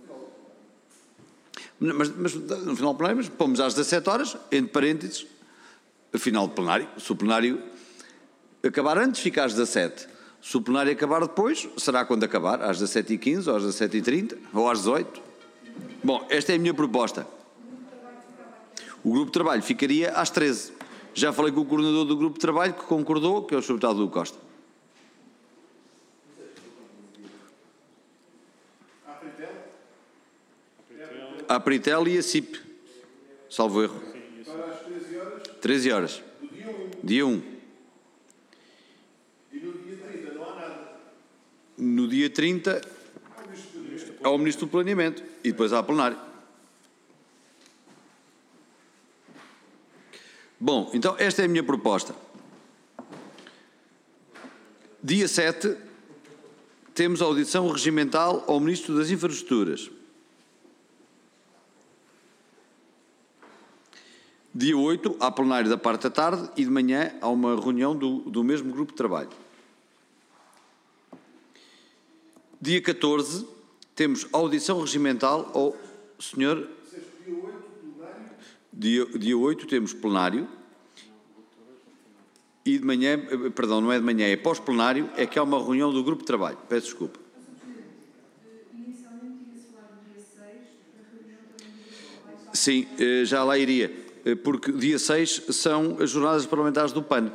mas, mas no final do plenário, mas pomos às dezassete horas, entre parênteses, a final do plenário. Se o plenário acabar antes, fica às dezassete. Se o plenário acabar depois, será quando acabar, às dezassete e quinze, ou às dezassete e trinta, ou às dezoito. Bom, esta é a minha proposta. O grupo de trabalho ficaria às treze. Já falei com o coordenador do grupo de trabalho que concordou, que é o senhor Deputado Costa. A Pritel e a C I P, salvo erro. treze horas. Dia um. E no dia trinta não há nada? No dia trinta há o Ministro do Planeamento e depois há a plenário. Bom, então esta é a minha proposta. Dia sete, temos a audição regimental ao Ministro das Infraestruturas. Dia oito, há plenário da parte da tarde e de manhã há uma reunião do, do mesmo grupo de trabalho. Dia catorze, temos audição regimental ao senhor... Dia, dia oito temos plenário. E de manhã, perdão, não é de manhã, é pós-plenário, é que há uma reunião do grupo de trabalho. Peço desculpa. Sim, já lá iria, porque dia seis são as jornadas parlamentares do P A N.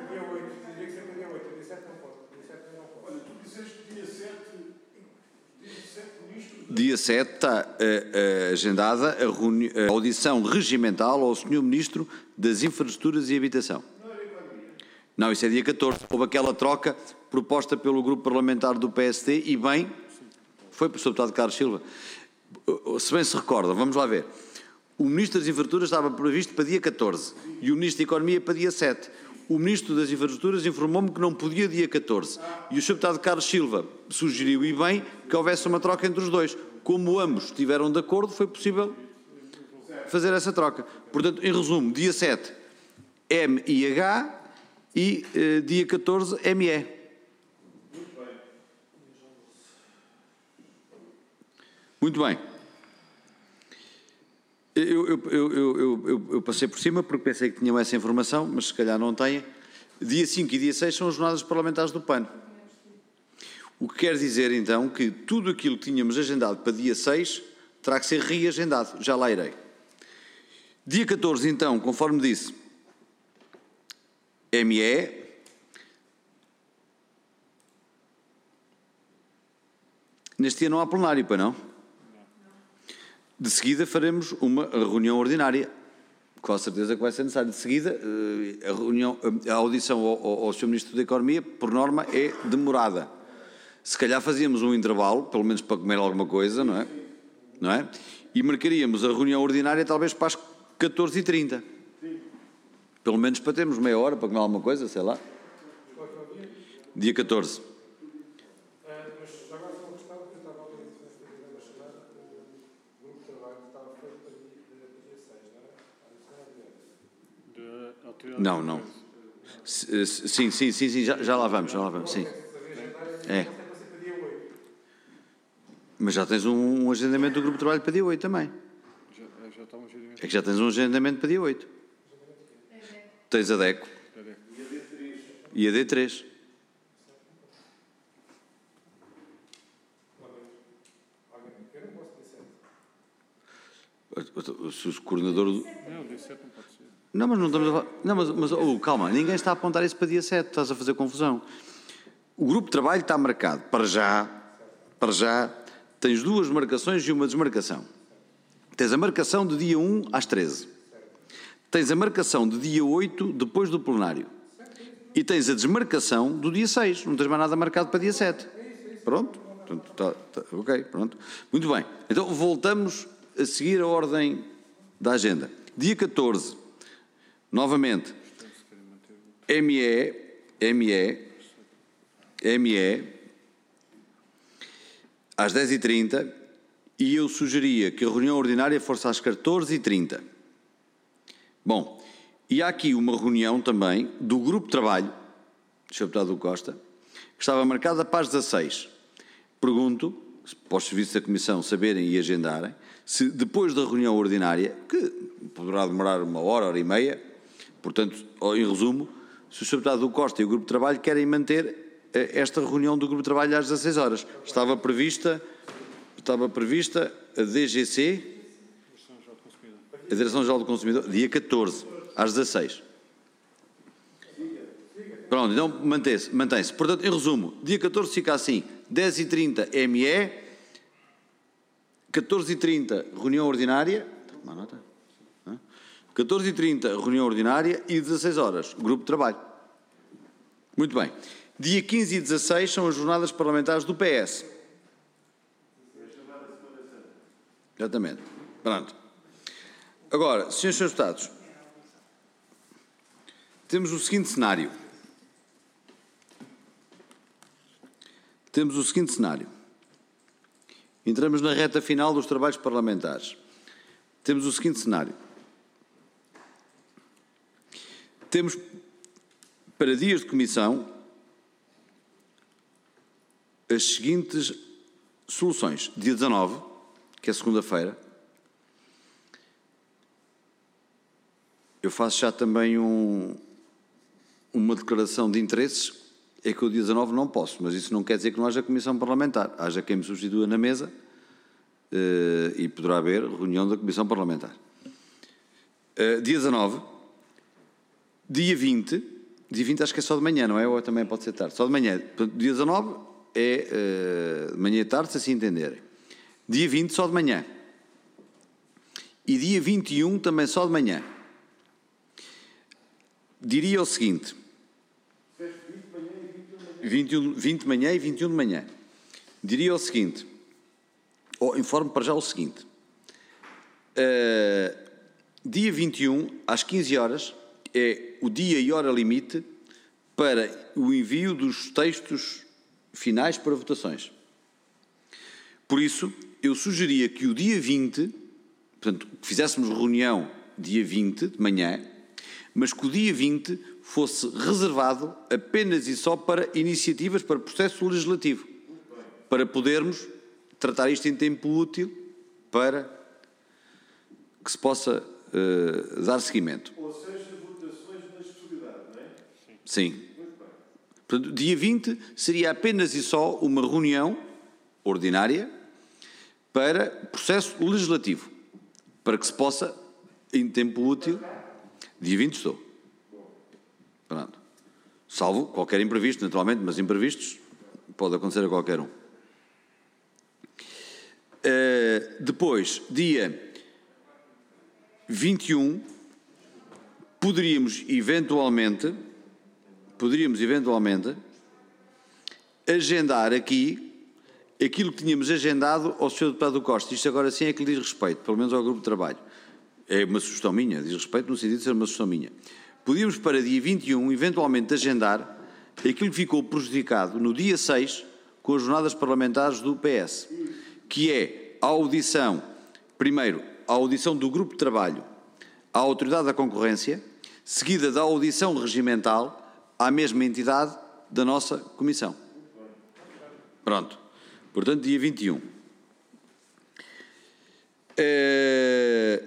Dia sete está uh, uh, agendada a, reuni- a audição regimental ao senhor Ministro das Infraestruturas e Habitação. Não, isso é dia catorze. Houve aquela troca proposta pelo grupo parlamentar do P S D e bem, foi para o senhor Deputado Carlos Silva. Se bem se recorda, vamos lá ver. O Ministro das Infraestruturas estava previsto para dia catorze e o Ministro da Economia para dia sete. O Ministro das Infraestruturas informou-me que não podia dia catorze. E o senhor Deputado Carlos Silva sugeriu, e bem, que houvesse uma troca entre os dois. Como ambos estiveram de acordo, foi possível fazer essa troca. Portanto, em resumo, dia sete, M I H e eh, dia catorze, M E. Muito bem. Eu, eu, eu, eu, eu, eu passei por cima porque pensei que tinham essa informação, mas se calhar não têm. Dia cinco e dia seis são as jornadas parlamentares do P A N. O que quer dizer, então, que tudo aquilo que tínhamos agendado para dia seis terá que ser reagendado. Já lá irei. Dia catorze, então, conforme disse, M E. Neste dia não há plenário, para não? De seguida faremos uma reunião ordinária, com a certeza que vai ser necessário. De seguida, a, reunião, a audição ao, ao senhor Ministro da Economia, por norma, é demorada. Se calhar fazíamos um intervalo, pelo menos para comer alguma coisa, não é? Não é? E marcaríamos a reunião ordinária talvez para as catorze e trinta. Pelo menos para termos meia hora para comer alguma coisa, sei lá. Dia catorze. Não, não. Sim, sim, sim, sim já, já lá vamos, já lá vamos, sim. É. Mas já tens um, um agendamento do grupo de trabalho para dia oito também. Já, já está um agendamento. É que já tens um agendamento para dia oito. Tens a DECO. E a D três. Se o coordenador... Não, dia sete não pode ser. Não, mas não estamos a falar... Não, mas, mas oh, calma, ninguém está a apontar isso para dia sete, estás a fazer confusão. O grupo de trabalho está marcado, para já, para já, tens duas marcações e uma desmarcação. Tens a marcação de dia um às treze. Tens a marcação de dia oito depois do plenário. E tens a desmarcação do dia seis, não tens mais nada marcado para dia sete. Pronto? Portanto, tá, tá, ok, pronto. Muito bem, então voltamos a seguir a ordem da agenda. Dia catorze, novamente, M E, M E, M E, às dez e trinta, e eu sugeria que a reunião ordinária fosse às catorze e trinta. Bom, e há aqui uma reunião também do grupo de trabalho, senhor Deputado Costa, que estava marcada para as dezasseis. Pergunto, para os serviços da Comissão saberem e agendarem, se depois da reunião ordinária, que poderá demorar uma hora, hora e meia, portanto, em resumo, se o senhor Deputado Costa e o grupo de trabalho querem manter esta reunião do grupo de trabalho às dezasseis horas. Estava prevista, estava prevista a D G C, a Direção-Geral do Consumidor, dia catorze, às dezasseis. Pronto, então mantém-se. Mantém-se. Portanto, em resumo, dia catorze fica assim, dez e trinta M E, catorze e trinta reunião ordinária, uma nota, catorze e trinta reunião ordinária e dezasseis horas, grupo de trabalho. Muito bem. Dia quinze e dezasseis são as jornadas parlamentares do P S. Exatamente. Pronto. Agora, senhores e senhores deputados, temos o seguinte cenário. Temos o seguinte cenário. Entramos na reta final dos trabalhos parlamentares. Temos o seguinte cenário. Temos, para dias de comissão, as seguintes Soluções, dia dezanove, que é segunda-feira. Eu faço já também um, uma declaração de interesses, é que o dia dezanove não posso, mas isso não quer dizer que não haja comissão parlamentar. Haja quem me substitua na mesa uh, e poderá haver reunião da comissão parlamentar. Uh, dia dezanove, dia vinte, dia vinte acho que é só de manhã, não é? Ou também pode ser tarde. Só de manhã. Portanto, dia dezanove é uh, de manhã e tarde, se assim entenderem. Dia vinte só de manhã. E dia vinte e um também só de manhã. Diria o seguinte... vinte e um, vinte de manhã e vinte e um de manhã. Diria o seguinte, ou informo para já o seguinte, uh, dia vinte e um, às quinze horas, é o dia e hora limite para o envio dos textos finais para votações. Por isso, eu sugeria que o dia vinte, portanto, que fizéssemos reunião dia vinte de manhã, mas que o dia vinte fosse reservado apenas e só para iniciativas, para processo legislativo, para podermos tratar isto em tempo útil para que se possa uh, dar seguimento. Ou seja, votações na especialidade, não é? Sim. Portanto, dia vinte seria apenas e só uma reunião ordinária para processo legislativo, para que se possa, em tempo útil, dia vinte estou. Pronto. Salvo qualquer imprevisto, naturalmente, mas imprevistos pode acontecer a qualquer um. Uh, depois, dia vinte e um, poderíamos eventualmente, poderíamos eventualmente agendar aqui aquilo que tínhamos agendado ao senhor Deputado Costa. Isto agora sim é que lhe diz respeito, pelo menos ao grupo de trabalho. É uma sugestão minha, diz respeito no sentido de ser uma sugestão minha. Podíamos para dia vinte e um, eventualmente, agendar aquilo que ficou prejudicado no dia seis com as jornadas parlamentares do P S, que é a audição, primeiro, a audição do grupo de trabalho à Autoridade da Concorrência, seguida da audição regimental à mesma entidade da nossa Comissão. Pronto. Portanto, dia vinte e um. É...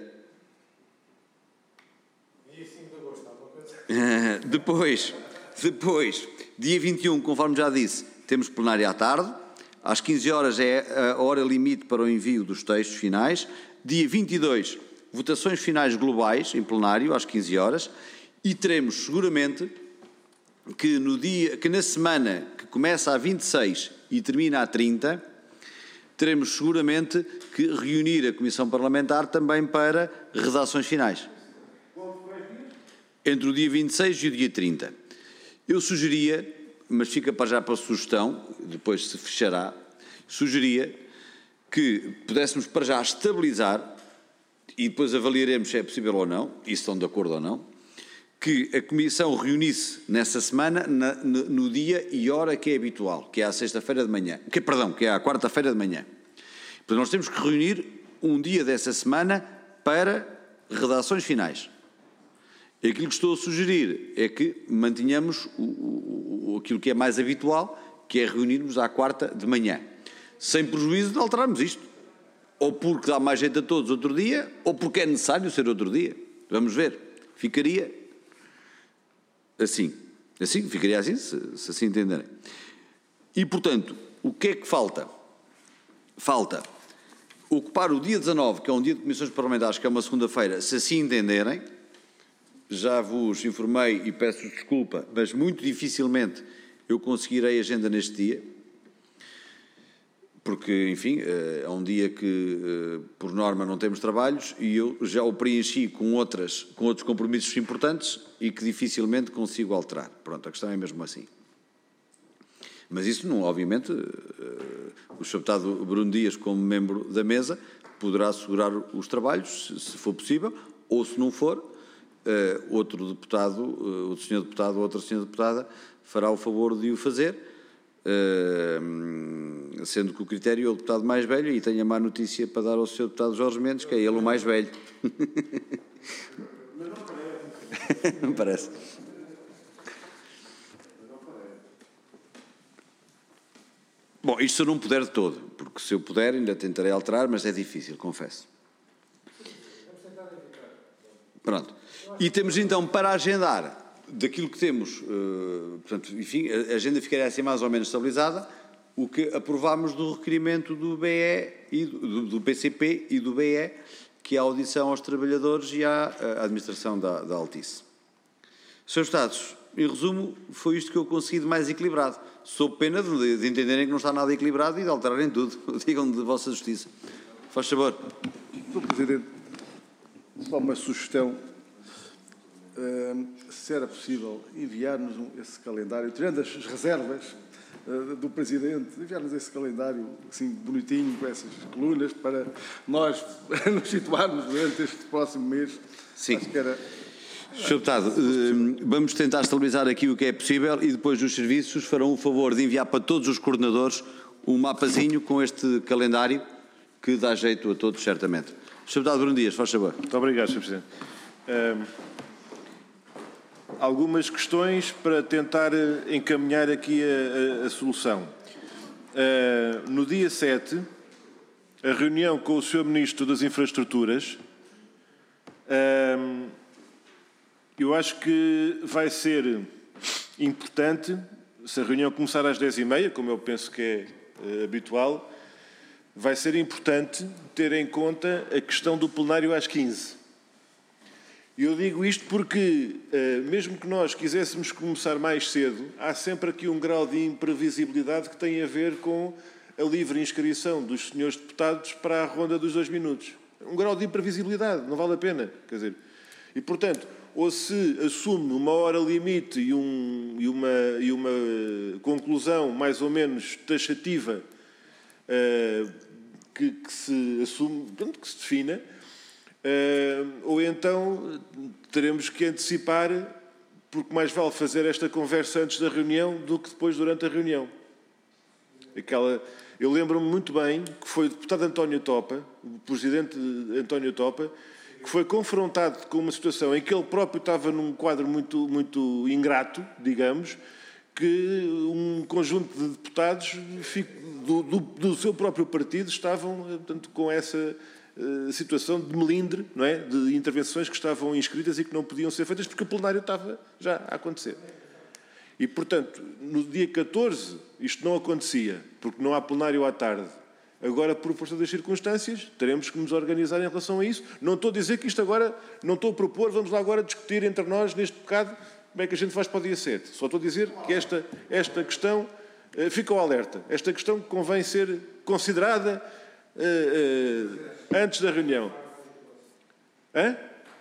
Depois, depois, dia vinte e um, conforme já disse, temos plenária à tarde. Às quinze horas é a hora limite para o envio dos textos finais. Dia vinte e dois, votações finais globais em plenário, às quinze horas. E teremos seguramente que, no dia, que na semana que começa a vinte e seis e termina a trinta, teremos seguramente que reunir a Comissão Parlamentar também para redações finais. Entre o dia vinte e seis e o dia trinta. Eu sugeria, mas fica para já para a sugestão, depois se fechará, sugeria que pudéssemos para já estabilizar, e depois avaliaremos se é possível ou não, e se estão de acordo ou não, que a Comissão reunisse nessa semana, na, no, no dia e hora que é habitual, que é à sexta-feira de manhã, que, perdão, que é à quarta-feira de manhã. Portanto, nós temos que reunir um dia dessa semana para redações finais. Aquilo que estou a sugerir é que mantenhamos o, o, aquilo que é mais habitual, que é reunirmos à quarta de manhã, sem prejuízo de alterarmos isto. Ou porque dá mais jeito a todos outro dia, ou porque é necessário ser outro dia. Vamos ver. Ficaria assim. Assim, ficaria assim, se, se assim entenderem. E, portanto, o que é que falta? Falta ocupar o dia dezanove, que é um dia de comissões parlamentares, que é uma segunda-feira, se assim entenderem. Já vos informei e peço desculpa, mas muito dificilmente eu conseguirei agenda neste dia, porque, enfim, é um dia que, por norma, não temos trabalhos e eu já o preenchi com, outras, com outros compromissos importantes e que dificilmente consigo alterar. Pronto, a questão é mesmo assim. Mas isso, não, obviamente, o senhor Deputado Bruno Dias, como membro da mesa, poderá assegurar os trabalhos, se for possível, ou se não for, Uh, outro deputado, uh, o senhor deputado ou outra senhora deputada fará o favor de o fazer, uh, sendo que o critério é o deputado mais velho, e tenho a má notícia para dar ao senhor deputado Jorge Mendes, que é ele o mais velho. Mas não parece. Não parece. Bom, isto se eu não puder de todo, porque se eu puder ainda tentarei alterar, mas é difícil, confesso. Pronto. E temos então para agendar daquilo que temos, uh, portanto, enfim, a agenda ficaria assim mais ou menos estabilizada, o que aprovámos do requerimento do B E, e do, do P C P e do B E, que é a audição aos trabalhadores e à, à administração da, da Altice. senhores Deputados, em resumo, foi isto que eu consegui de mais equilibrado. Sou pena de, de entenderem que não está nada equilibrado e de alterarem tudo. Digam de vossa justiça. Faz favor. senhor Presidente, só uma sugestão. Uh, se era possível enviar-nos um, esse calendário, tirando as reservas uh, do Presidente, enviar-nos esse calendário assim bonitinho, com essas colunas, para nós nos situarmos durante este próximo mês. Sim. Acho que era... senhor Deputado, vamos tentar estabilizar aqui o que é possível e depois os serviços farão o favor de enviar para todos os coordenadores um mapazinho com este calendário que dá jeito a todos, certamente. senhor Deputado Bruno Dias, faz favor. Muito obrigado, senhor Presidente. Um, algumas questões para tentar encaminhar aqui a, a, a solução. Uh, no dia sete, a reunião com o senhor Ministro das Infraestruturas, um, eu acho que vai ser importante, se a reunião começar às dez e meia, como eu penso que é uh, habitual, vai ser importante ter em conta a questão do plenário às quinze. Eu digo isto porque, uh, mesmo que nós quiséssemos começar mais cedo, há sempre aqui um grau de imprevisibilidade que tem a ver com a livre inscrição dos senhores deputados para a ronda dos dois minutos. Um grau de imprevisibilidade, não vale a pena. Quer dizer, e, portanto, ou se assume uma hora limite e, um, e, uma, e uma conclusão mais ou menos taxativa uh, que, que se assume, que se defina, Uh, ou então teremos que antecipar, porque mais vale fazer esta conversa antes da reunião do que depois durante a reunião. Aquela, eu lembro-me muito bem que foi o deputado António Topa, o presidente António Topa, que foi confrontado com uma situação em que ele próprio estava num quadro muito, muito ingrato, digamos, que um conjunto de deputados do, do, do seu próprio partido estavam, portanto, com essa situação de melindre, não é? De intervenções que estavam inscritas e que não podiam ser feitas porque o plenário estava já a acontecer. E, portanto, no dia catorze isto não acontecia, porque não há plenário à tarde. Agora, por força das circunstâncias, teremos que nos organizar em relação a isso. Não estou a dizer que isto agora, não estou a propor, vamos lá agora discutir entre nós, neste bocado, como é que a gente faz para o dia sete. Só estou a dizer que esta, esta questão, uh, fica ao alerta, esta questão convém ser considerada Uh, uh, antes da reunião. Hã?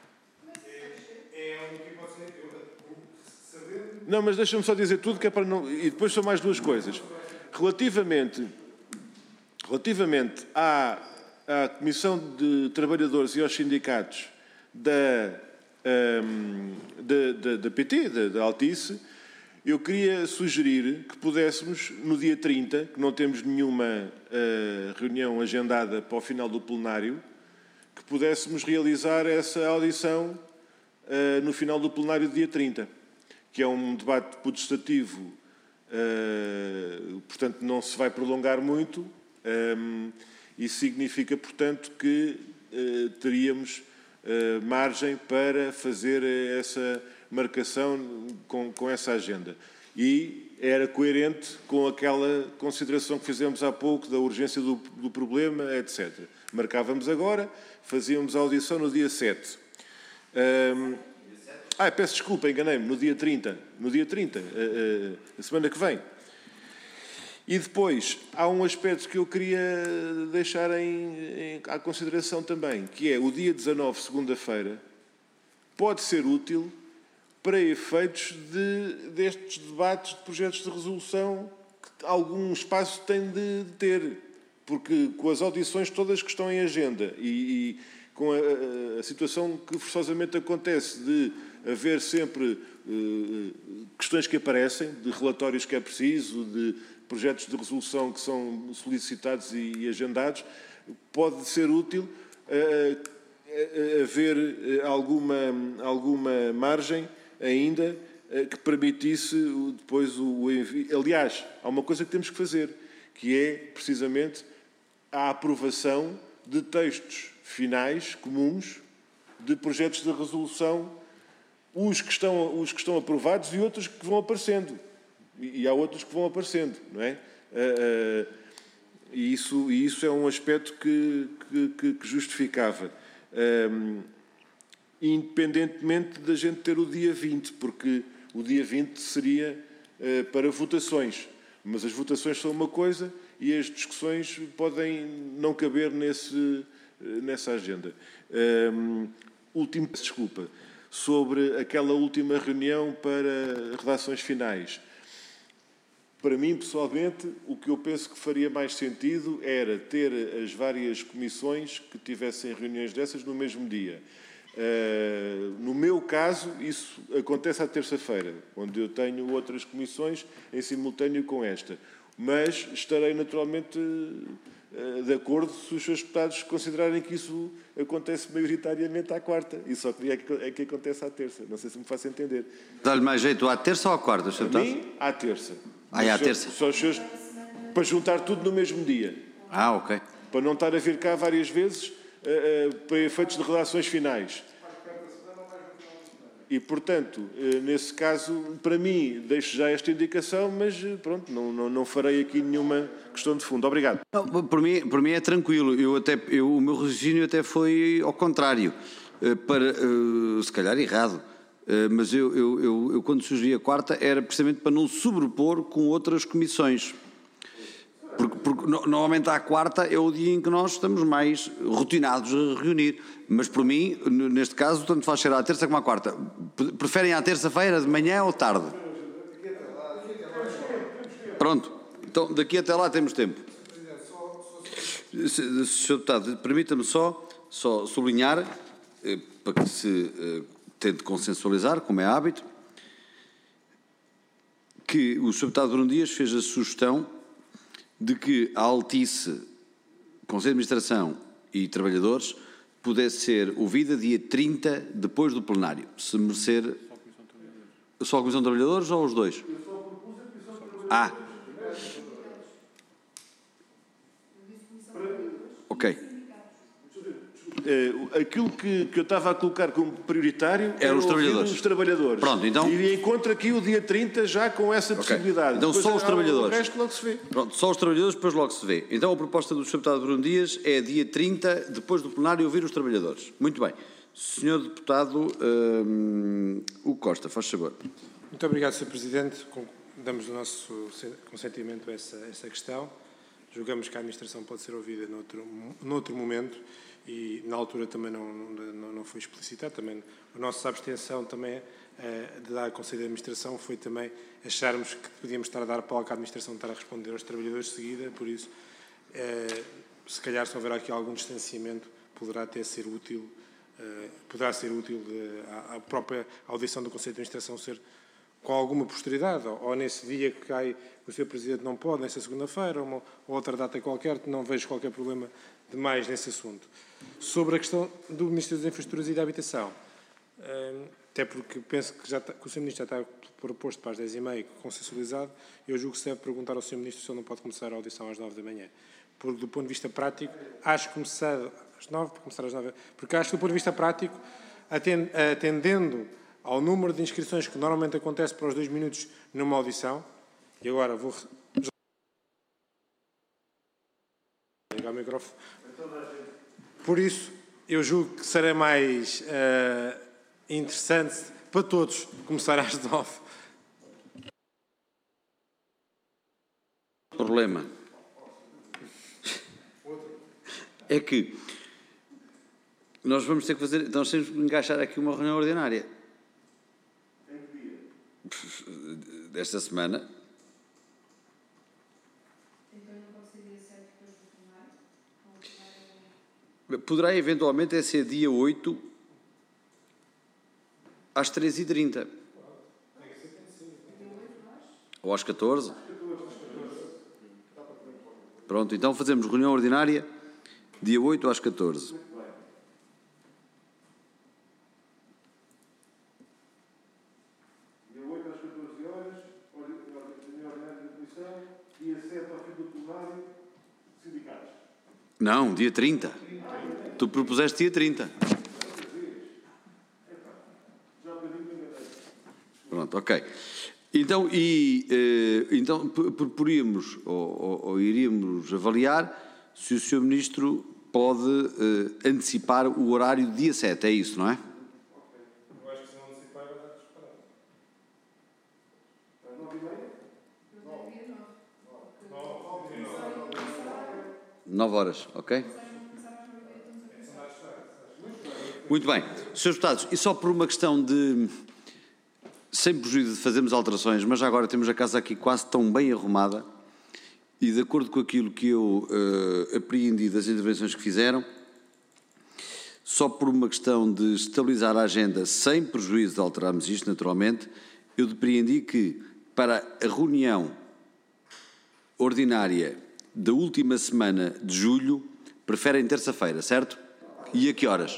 Não, mas deixa-me só dizer tudo que é para não... E depois são mais duas coisas. Relativamente, relativamente à, à Comissão de Trabalhadores e aos sindicatos da, um, da, da, da P T, da, da Altice, eu queria sugerir que pudéssemos, no dia trinta, que não temos nenhuma uh, reunião agendada para o final do plenário, que pudéssemos realizar essa audição uh, no final do plenário do dia trinta, que é um debate putestativo, uh, portanto não se vai prolongar muito, um, e significa, portanto, que uh, teríamos uh, margem para fazer essa marcação com, com essa agenda. E era coerente com aquela consideração que fizemos há pouco da urgência do, do problema, etcétera. Marcávamos agora, fazíamos a audição no dia sete. Um, ah, peço desculpa, enganei-me, no dia trinta. No dia trinta, a, a, a semana que vem. E depois, há um aspecto que eu queria deixar em, em, à consideração também, que é o dia dezanove, segunda-feira, pode ser útil para efeitos de, destes debates de projetos de resolução que algum espaço tem de, de ter, porque com as audições todas que estão em agenda e, e com a, a situação que forçosamente acontece de haver sempre uh, questões que aparecem, de relatórios que é preciso, de projetos de resolução que são solicitados e, e agendados, pode ser útil uh, uh, haver alguma, alguma margem ainda que permitisse depois o envio. Aliás, há uma coisa que temos que fazer, que é, precisamente, a aprovação de textos finais comuns de projetos de resolução, os que estão, os que estão aprovados e outros que vão aparecendo. E, e há outros que vão aparecendo, não é? Uh, uh, e, isso, e isso é um aspecto que, que, que justificava. Um, independentemente da gente ter o dia vinte, porque o dia vinte seria uh, para votações. Mas as votações são uma coisa e as discussões podem não caber nesse, nessa agenda. Um, último, desculpa, sobre aquela última reunião para redações finais. Para mim, pessoalmente, o que eu penso que faria mais sentido era ter as várias comissões que tivessem reuniões dessas no mesmo dia. Uh, no meu caso, isso acontece à terça-feira, onde eu tenho outras comissões em simultâneo com esta. Mas estarei naturalmente uh, de acordo se os seus deputados considerarem que isso acontece maioritariamente à quarta. E só queria que, é que acontece à terça. Não sei se me faço entender. Dá-lhe mais jeito à terça ou à quarta, senhor deputado? A mim, à terça. Ah, é à terça? Só os seus, para juntar tudo no mesmo dia. Ah, ok. Para não estar a vir cá várias vezes uh, uh, para efeitos de redações finais. E, portanto, uh, nesse caso, para mim, deixo já esta indicação, mas uh, pronto, não, não, não farei aqui nenhuma questão de fundo. Obrigado. Não, por mim, por mim é tranquilo. Eu até, eu, o meu raciocínio até foi ao contrário. Uh, para, uh, se calhar errado. Uh, mas eu, eu, eu, eu, quando sugeri a quarta, era precisamente para não sobrepor com outras comissões. Porque, porque no, normalmente à quarta é o dia em que nós estamos mais rotinados a reunir. Mas, por mim, neste caso, tanto faz ser à terça como à quarta. Preferem à terça-feira, de manhã ou tarde? Pronto. Então, daqui até lá temos tempo. senhor Deputado, permita-me só, só sublinhar, eh, para que se... Eh, tente consensualizar, como é hábito, que o senhor Deputado Bruno Dias fez a sugestão de que a Altice, Conselho de Administração e Trabalhadores pudesse ser ouvida dia trinta, depois do plenário. Se merecer... Só a Comissão de Trabalhadores ou os dois? Ah. Ok. Uh, aquilo que, que eu estava a colocar como prioritário era os trabalhadores. os trabalhadores. Pronto, então... E encontro aqui o dia trinta já com essa okay. possibilidade. Então depois só os trabalhadores. O resto logo se vê. Pronto, só os trabalhadores, depois logo se vê. Então a proposta do senhor Deputado Bruno Dias é dia trinta, depois do plenário, ouvir os trabalhadores. Muito bem. senhor Deputado um, Hugo Costa, faz favor. Muito obrigado, senhor Presidente. Damos o nosso consentimento a essa, essa questão. Julgamos que a administração pode ser ouvida noutro, noutro momento. E na altura também não, não, não foi explicitado, também a nossa abstenção também eh, de dar Conselho de Administração foi também acharmos que podíamos estar a dar palco à administração estar a responder aos trabalhadores de seguida, por isso eh, se calhar se houver aqui algum distanciamento poderá até ser útil, eh, poderá ser útil de, a, a própria audição do Conselho de Administração ser com alguma posterioridade, ou, ou nesse dia que cai o senhor Presidente não pode, nessa segunda-feira, ou, ou outra data qualquer, não vejo qualquer problema demais nesse assunto. Sobre a questão do Ministro das Infraestruturas e da Habitação, até porque penso que, já está, que o senhor Ministro já está proposto para as dez e meia, consensualizado, eu julgo que se deve perguntar ao senhor Ministro se ele não pode começar a audição às nove da manhã. Porque, do ponto de vista prático, acho que começar às nove, para começar às nove, porque acho que, do ponto de vista prático, atendendo ao número de inscrições que normalmente acontece para os dois minutos numa audição, e agora vou... ligar o microfone. Por isso, eu julgo que será mais uh, interessante para todos começar às nove. O problema é que nós vamos ter que fazer, nós temos que encaixar aqui uma reunião ordinária desta semana. Poderá eventualmente é ser dia oito às treze e trinta. Ou às catorze. Pronto, então fazemos reunião ordinária dia oito às catorze. Dia oito às catorze horas, reunião ordinária da Comissão, dia sete ao fim do plenário. Não, dia trinta. Tu propuseste dia trinta. Pronto, ok. Então, e, eh, então proporíamos ou, ou, ou iríamos avaliar se o senhor Ministro pode eh, antecipar o horário do dia sete, é isso, não é? Eu acho que se não antecipar, vai dar disparado. Nove horas, ok? Muito bem. senhores Deputados, e só por uma questão de... Sem prejuízo de fazermos alterações, mas já agora temos a casa aqui quase tão bem arrumada e de acordo com aquilo que eu uh, apreendi das intervenções que fizeram, só por uma questão de estabilizar a agenda, sem prejuízo de alterarmos isto naturalmente, eu depreendi que para a reunião ordinária da última semana de julho, preferem terça-feira, certo? E a que horas?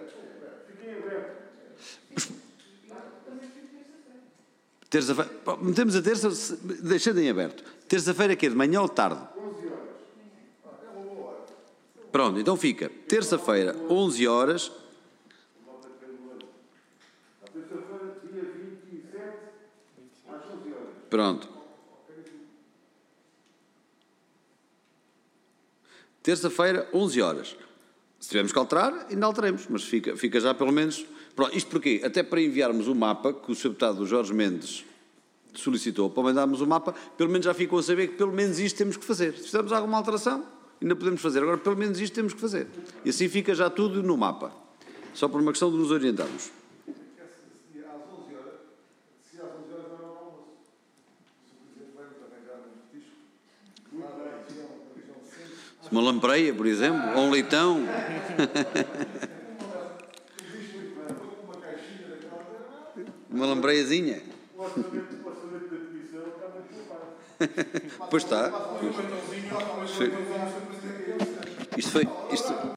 Terça-feira, metemos a terça, deixando em aberto. Terça-feira que é de manhã ou de tarde? Pronto, então fica. Terça-feira, onze horas. Pronto. Terça-feira, onze horas. Se tivermos que alterar, ainda alteremos, mas fica, fica já pelo menos... Pronto, isto porquê? Até para enviarmos o mapa que o senhor Deputado Jorge Mendes solicitou, para mandarmos o mapa, pelo menos já ficam a saber que pelo menos isto temos que fazer. Se fizermos alguma alteração, ainda podemos fazer. Agora, pelo menos isto temos que fazer. E assim fica já tudo no mapa. Só por uma questão de nos orientarmos. Uma lampreia, por exemplo, ou um leitão. Uma lambreiazinha. Pois está. Pois. Isto foi. Isto foi isto,